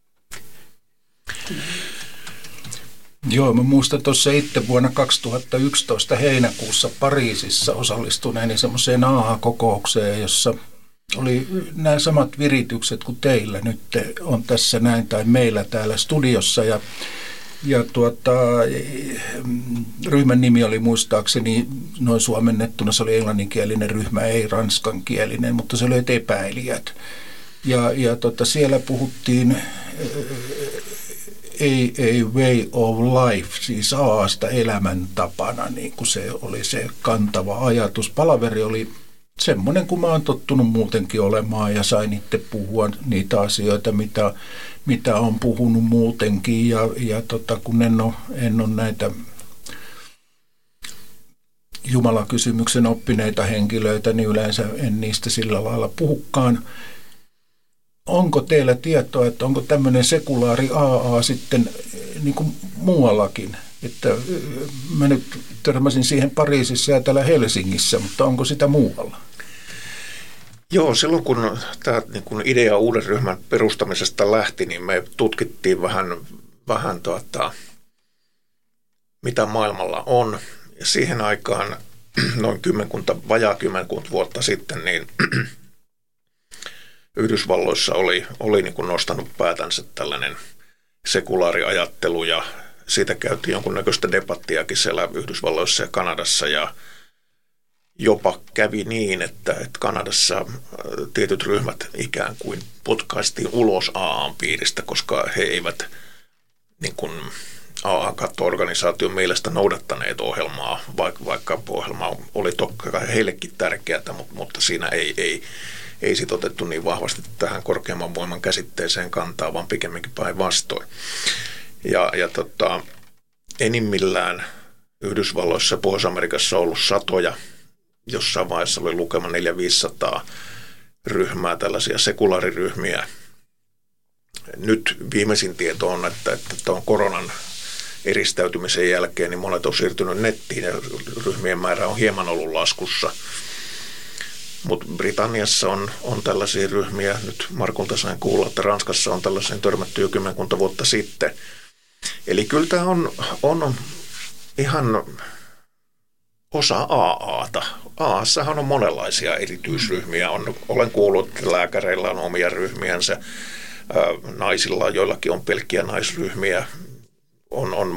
Joo, mä muistan tuossa itse vuonna kaksituhattayksitoista heinäkuussa Pariisissa osallistuneeni semmoiseen A A-kokoukseen, jossa oli nämä samat viritykset kuin teillä nyt on tässä näin tai meillä täällä studiossa ja Ja tuota, ryhmän nimi oli muistaakseni noin suomennettuna, se oli englanninkielinen ryhmä, ei ranskankielinen, mutta se oli epäilijät. Ja, ja tota, siellä puhuttiin ei, ei way of life, siis aasta elämäntapana, niin kuin se oli se kantava ajatus. Palaveri oli semmoinen, kuin mä oon tottunut muutenkin olemaan ja sain itse puhua niitä asioita, mitä, mitä on puhunut muutenkin ja, ja tota, kun en ole, en ole näitä Jumalakysymyksen oppineita henkilöitä, niin yleensä en niistä sillä lailla puhukaan. Onko teillä tietoa, että onko tämmöinen sekulaari A A sitten niin kuin muuallakin? Että mä nyt törmäsin siihen Pariisissa ja täällä Helsingissä, mutta onko sitä muualla? Joo, silloin kun tämä niin kun idea uuden ryhmän perustamisesta lähti, niin me tutkittiin vähän, vähän tuota, mitä maailmalla on. Ja siihen aikaan, noin kymmenkunta, vajaa kymmenkunta vuotta sitten, niin Yhdysvalloissa oli, oli niin kuin nostanut päätänsä tällainen sekulaariajattelu ja siitä käytiin jonkunnäköistä debattiakin siellä Yhdysvalloissa ja Kanadassa ja jopa kävi niin, että, että Kanadassa tietyt ryhmät ikään kuin potkaistiin ulos A A:n piiristä, koska he eivät niin kuin A A-katto-organisaation mielestä noudattaneet ohjelmaa, vaikka, vaikka ohjelma oli toki heillekin tärkeää, mutta, mutta siinä ei, ei, ei sit otettu niin vahvasti tähän korkeamman voiman käsitteeseen kantaa, vaan pikemminkin päinvastoin. Ja, ja tota, enimmillään Yhdysvalloissa ja Pohjois-Amerikassa on ollut satoja, jossain vaiheessa oli lukema neljäsataa viisisataa ryhmää, tällaisia sekulaariryhmiä. Nyt viimeisin tieto on, että, että tuon koronan eristäytymisen jälkeen niin monet on siirtynyt nettiin ja ryhmien määrä on hieman ollut laskussa. Mutta Britanniassa on, on tällaisia ryhmiä, nyt Markulta sain kuulla, että Ranskassa on tällaisen törmätty jo kymmenkunta vuotta sitten. Eli kyllä tämä on, on ihan osa A A:ta. A A:ssahan on monenlaisia erityisryhmiä. On, olen kuullut, että lääkäreillä on omia ryhmiänsä, ää, naisilla joillakin on pelkkiä naisryhmiä, on, on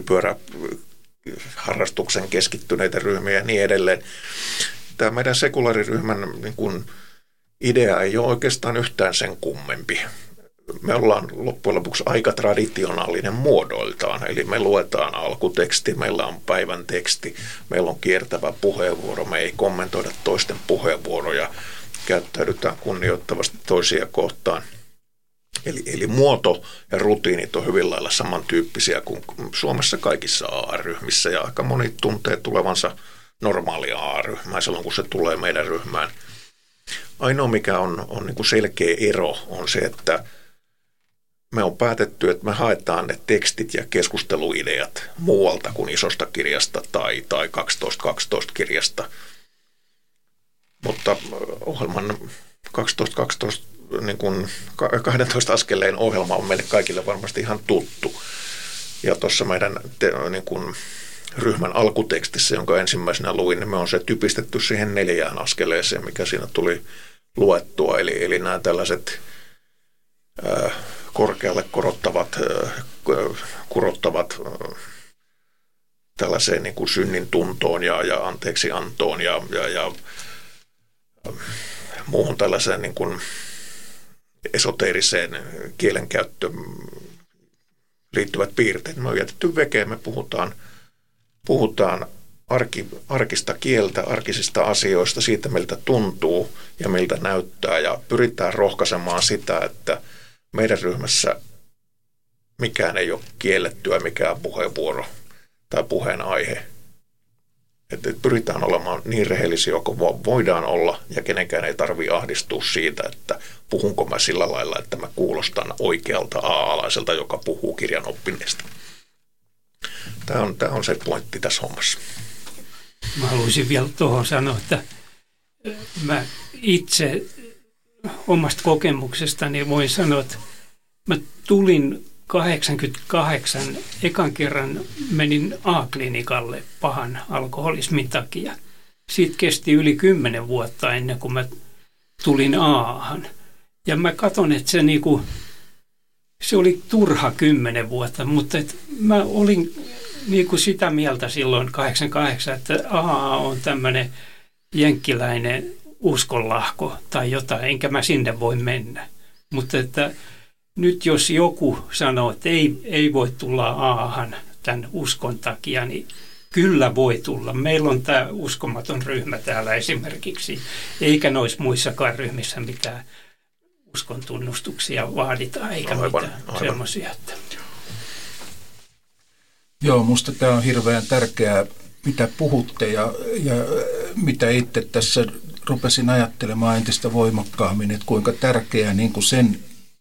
moottoripyöräharrastuksen keskittyneitä ryhmiä ja niin edelleen. Tämä meidän sekulaariryhmän niin kuin idea ei ole oikeastaan yhtään sen kummempi. Me ollaan loppujen lopuksi aika traditionaalinen muodoiltaan, eli me luetaan alkuteksti, meillä on päivän teksti, meillä on kiertävä puheenvuoro, me ei kommentoida toisten puheenvuoroja, käyttäydytään kunnioittavasti toisia kohtaan. Eli, eli muoto ja rutiinit on hyvin lailla samantyyppisiä kuin Suomessa kaikissa A A-ryhmissä, ja aika moni tuntee tulevansa normaalia A A-ryhmää silloin, kun se tulee meidän ryhmään. Ainoa, mikä on, on niin kuin selkeä ero, on se, että me on päätetty, että me haetaan ne tekstit ja keskusteluideat muualta kuin isosta kirjasta tai, tai kaksitoista kaksitoista kirjasta. Mutta ohjelman kaksitoista kaksitoista, niin kuin kaksitoista askeleen ohjelma on meille kaikille varmasti ihan tuttu. Ja tuossa meidän te, niin kuin ryhmän alkutekstissä, jonka ensimmäisenä luin, niin me on se typistetty siihen neljään askeleeseen, mikä siinä tuli luettua. Eli, eli nämä tällaiset ää, korkealle korottavat, ää, kurottavat ää, tällaiseen niin kuin synnin tuntoon ja, ja anteeksi antoon ja, ja, ja ää, muuhun tällaiseen niin kuin esoteeriseen kielenkäyttöön liittyvät piirteet. Me on jätetty vekeen, me puhutaan, puhutaan arki, arkista kieltä, arkisista asioista, siitä miltä tuntuu ja miltä näyttää ja pyritään rohkaisemaan sitä, että meidän ryhmässä mikään ei ole kiellettyä, mikään puheenvuoro tai puheenaihe. Että pyritään olemaan niin rehellisiä kuin voidaan olla ja kenenkään ei tarvitse ahdistua siitä, että puhunko mä sillä lailla, että mä kuulostan oikealta A-alaiselta, joka puhuu kirjan oppineesta. Tämä on, tämä on se pointti tässä hommassa. Mä haluaisin vielä tuohon sanoa, että mä itse omasta kokemuksestani voin sanoa, että mä tulin kahdeksankymmentäkahdeksan ekan kerran menin A-klinikalle pahan alkoholismin takia. Siitä kesti yli kymmenen vuotta ennen kuin mä tulin A:han. Ja mä katson, että se, niinku, se oli turha kymmenen vuotta, mutta et mä olin niinku sitä mieltä silloin kahdeksankymmentäkahdeksan, että A on tämmöinen jenkkiläinen uskonlahko tai jotain, enkä mä sinne voi mennä. Mutta että nyt jos joku sanoo, että ei, ei voi tulla A:han tämän uskon takia, niin kyllä voi tulla. Meillä on tämä uskomaton ryhmä täällä esimerkiksi, eikä noissa muissakaan ryhmissä mitään uskon tunnustuksia vaaditaan, eikä aivan, mitään aivan. semmoisia. Että... Joo, musta tämä on hirveän tärkeää, mitä puhutte ja, ja mitä itse tässä rupesin ajattelemaan entistä voimakkaammin, että kuinka tärkeää niin kuin sen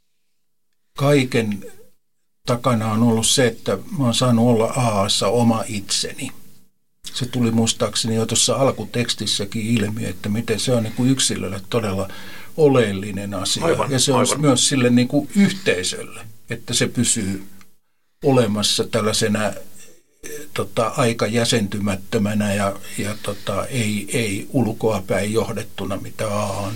kaiken takana on ollut se, että mä oon saanut olla A:ssa oma itseni. Se tuli muistaakseni jo tuossa alkutekstissäkin ilmi, että miten se on niin kuin yksilölle todella oleellinen asia. Aivan, ja se on aivan. myös sille niin kuin yhteisölle, että se pysyy olemassa tällaisena tota, aika jäsentymättömänä ja, ja tota, ei, ei ulkoapäin johdettuna, mitä A on.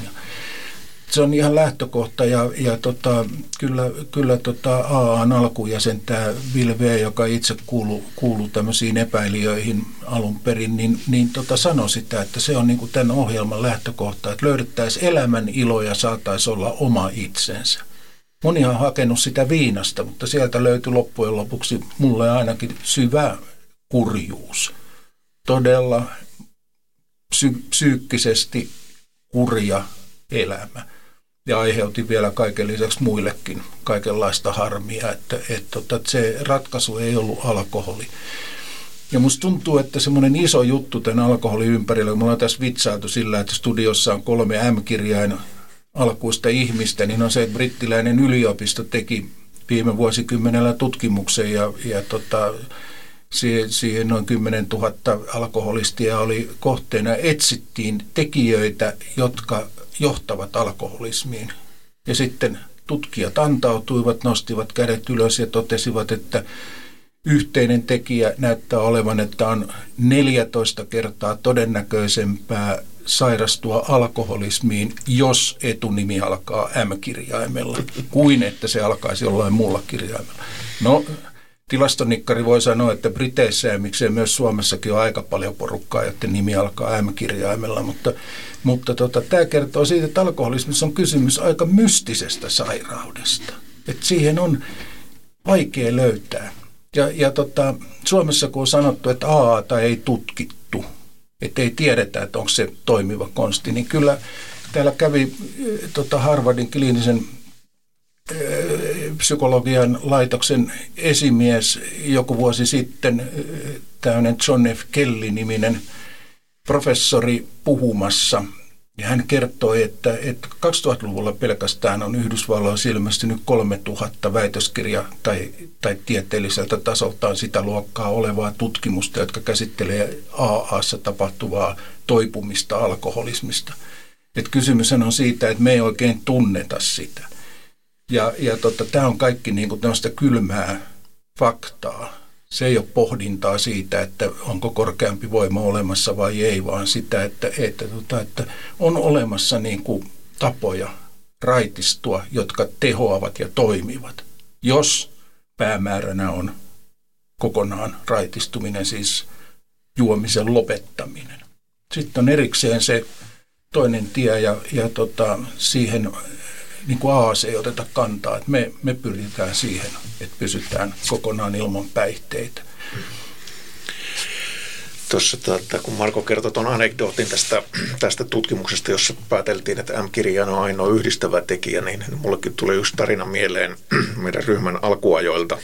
Se on ihan lähtökohta ja, ja tota, kyllä, kyllä tota A A:n alkujäsen tämä Will V, joka itse kuuluu, kuuluu tämmöisiin epäilijöihin alun perin, niin, niin tota sanoi sitä, että se on niinku tämän ohjelman lähtökohta, että löydettäisiin elämän ilo ja saataisiin olla oma itsensä. Moni on hakenut sitä viinasta, mutta sieltä löytyi loppujen lopuksi mulle ainakin syvä kurjuus. Todella psy- psyykkisesti kurja elämä. Ja aiheutti vielä kaiken lisäksi muillekin kaikenlaista harmia, että, että, että se ratkaisu ei ollut alkoholi. Ja musta tuntuu, että semmoinen iso juttu tämän alkoholin ympärillä, kun me ollaan tässä vitsailtu sillä, että studiossa on kolme M-kirjain alkuista ihmistä, niin on se, että brittiläinen yliopisto teki viime vuosikymmenellä tutkimuksen ja, ja tota, siihen, siihen noin kymmenen tuhatta alkoholistia oli kohteena. Etsittiin tekijöitä, jotka johtavat alkoholismiin. Ja sitten tutkijat antautuivat, nostivat kädet ylös ja totesivat, että yhteinen tekijä näyttää olevan, että on neljätoista kertaa todennäköisempää sairastua alkoholismiin, jos etunimi alkaa M-kirjaimella, kuin että se alkaisi jollain muulla kirjaimella. No, tilastonikkari voi sanoa, että Briteissä ja miksei myös Suomessakin on aika paljon porukkaa, joiden nimi alkaa M-kirjaimella, mutta, mutta tota, tämä kertoo siitä, että alkoholismissa on kysymys aika mystisestä sairaudesta. Että siihen on vaikea löytää. Ja, ja tota, Suomessa kun on sanottu, että A A:ta ei tutkittu, että ei tiedetä, että onko se toimiva konsti, niin kyllä täällä kävi tota Harvardin kliinisen psykologian laitoksen esimies joku vuosi sitten, tämmöinen John F. Kelly-niminen professori puhumassa. Ja hän kertoi, että, että kaksituhattaluvulla pelkästään on Yhdysvalloissa ilmestynyt kolmetuhatta väitöskirja- tai, tai tieteelliseltä tasoltaan sitä luokkaa olevaa tutkimusta, jotka käsittelee A A:ssa tapahtuvaa toipumista alkoholismista. Et kysymyshän on siitä, että me ei oikein tunneta sitä. Ja, ja tota, tämä on kaikki niin kuin tämmöistä kylmää faktaa. Se ei ole pohdintaa siitä, että onko korkeampi voima olemassa vai ei, vaan sitä, että, että, että, että on olemassa niin kuin tapoja raitistua, jotka tehoavat ja toimivat, jos päämääränä on kokonaan raitistuminen, siis juomisen lopettaminen. Sitten on erikseen se toinen tie ja, ja tota, siihen niin kuin A A C ei oteta kantaa, että me, me pyritään siihen, että pysytään kokonaan ilman päihteitä. Tuossa, tuota, kun Marko kertoi tuon anekdootin tästä, tästä tutkimuksesta, jossa pääteltiin, että M-kirjan on ainoa yhdistävä tekijä, niin mullekin tuli just tarina mieleen meidän ryhmän alkuajoilta.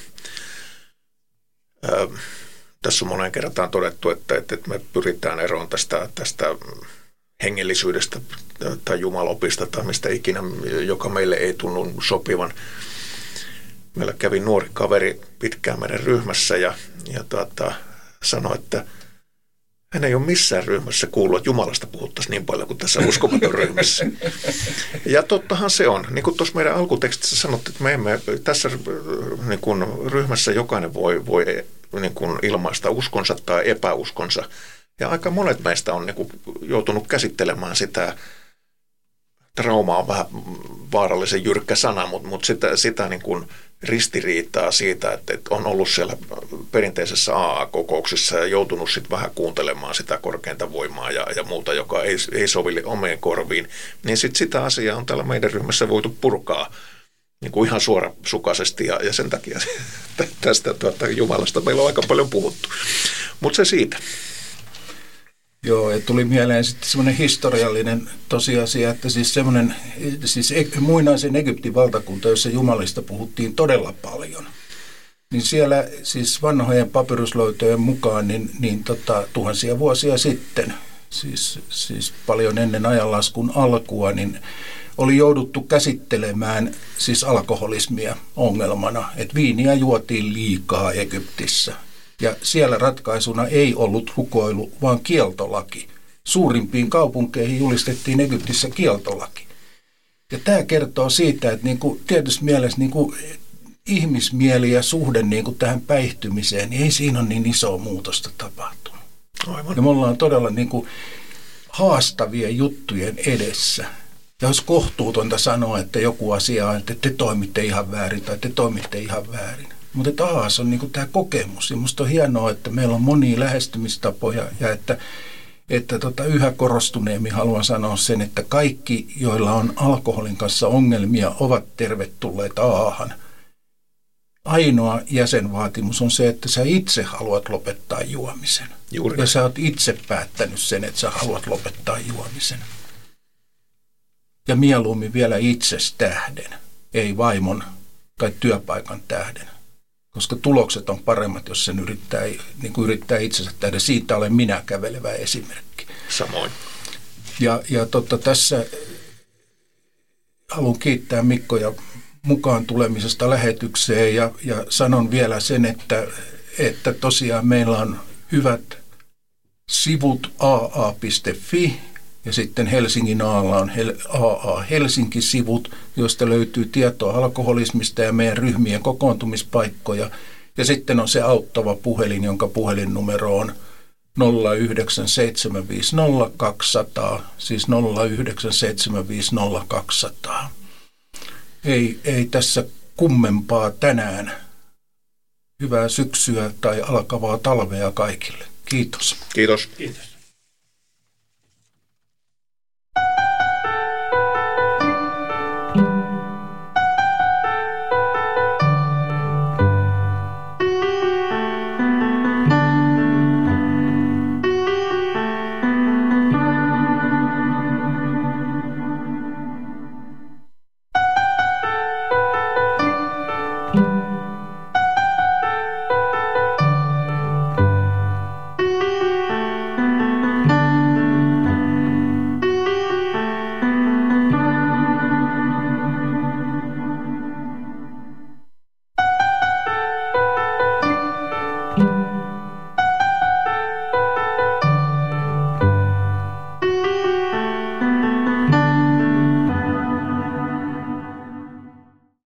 Ö, tässä on moneen kertaan todettu, että, että me pyritään eroon tästä, tästä hengellisyydestä tai jumalopista tai mistä ikinä, joka meille ei tunnu sopivan. Meillä kävi nuori kaveri pitkään meidän ryhmässä ja, ja tuota, sanoi, että hän ei ole missään ryhmässä kuullut, että Jumalasta puhuttaisiin niin paljon kuin tässä uskomaton ryhmässä. Ja tottahan se on. Niin kuin tuossa meidän alkutekstissä sanottiin, että me emme tässä niin kuin ryhmässä jokainen voi, voi niin kuin ilmaista uskonsa tai epäuskonsa. Ja aika monet meistä on niin kuin joutunut käsittelemään sitä, trauma on vähän vaarallisen jyrkkä sana, mutta, mutta sitä, sitä niin kuin ristiriitaa siitä, että, että on ollut siellä perinteisessä A A-kokouksessa ja joutunut sitten vähän kuuntelemaan sitä korkeinta voimaa ja, ja muuta, joka ei, ei sovi omien korviin, niin sitten sitä asiaa on täällä meidän ryhmässä voitu purkaa niin kuin ihan suorasukaisesti ja, ja sen takia tästä tuota, Jumalasta meillä on aika paljon puhuttu. Mutta se siitä. Joo, ja tuli mieleen sitten semmoinen historiallinen tosiasia, että siis semmoinen, siis muinaisen Egyptin valtakunta, jossa jumalista puhuttiin todella paljon, niin siellä siis vanhojen papyruslöytöjen mukaan niin, niin tota, tuhansia vuosia sitten, siis, siis paljon ennen ajanlaskun alkua, niin oli jouduttu käsittelemään siis alkoholismia ongelmana, että viiniä juotiin liikaa Egyptissä. Ja siellä ratkaisuna ei ollut hukoilu, vaan kieltolaki. Suurimpiin kaupunkeihin julistettiin Egyptissä kieltolaki. Ja tämä kertoo siitä, että niinku, tietysti mielessä niinku, ihmismieli ja suhde niinku, tähän päihtymiseen, niin ei siinä ole niin isoa muutosta tapahtunut. Aivan. Ja me ollaan todella niinku, haastavien juttujen edessä. Ja olisi kohtuutonta sanoa, että joku asia on, että te toimitte ihan väärin tai te toimitte ihan väärin. Mutta taas on niin tämä kokemus. Ja musta on hienoa, että meillä on monia lähestymistapoja ja että, että tota, yhä korostuneemmin haluan sanoa sen, että kaikki, joilla on alkoholin kanssa ongelmia, ovat tervetulleita A-han. Ainoa jäsenvaatimus on se, että sä itse haluat lopettaa juomisen. Juuri. Ja sä oot itse päättänyt sen, että sä haluat lopettaa juomisen. Ja mieluummin vielä itses tähden, ei vaimon tai työpaikan tähden. Koska tulokset on paremmat, jos sen yrittää, niin kuin yrittää itsensä tähden. Siitä olen minä kävelevä esimerkki. Samoin. Ja, ja totta, tässä haluan kiittää Mikkoja mukaan tulemisesta lähetykseen ja, ja sanon vielä sen, että, että tosiaan meillä on hyvät sivut a a piste fi ja sitten Helsingin Aalla on A A Helsinki-sivut, joista löytyy tietoa alkoholismista ja meidän ryhmien kokoontumispaikkoja. Ja sitten on se auttava puhelin, jonka puhelinnumero on nolla yhdeksän seitsemän viisi nolla kaksi nolla nolla, siis nolla yhdeksän seitsemän viisi nolla kaksi nolla nolla. Ei, ei tässä kummempaa tänään. Hyvää syksyä tai alkavaa talvea kaikille. Kiitos. Kiitos. Kiitos.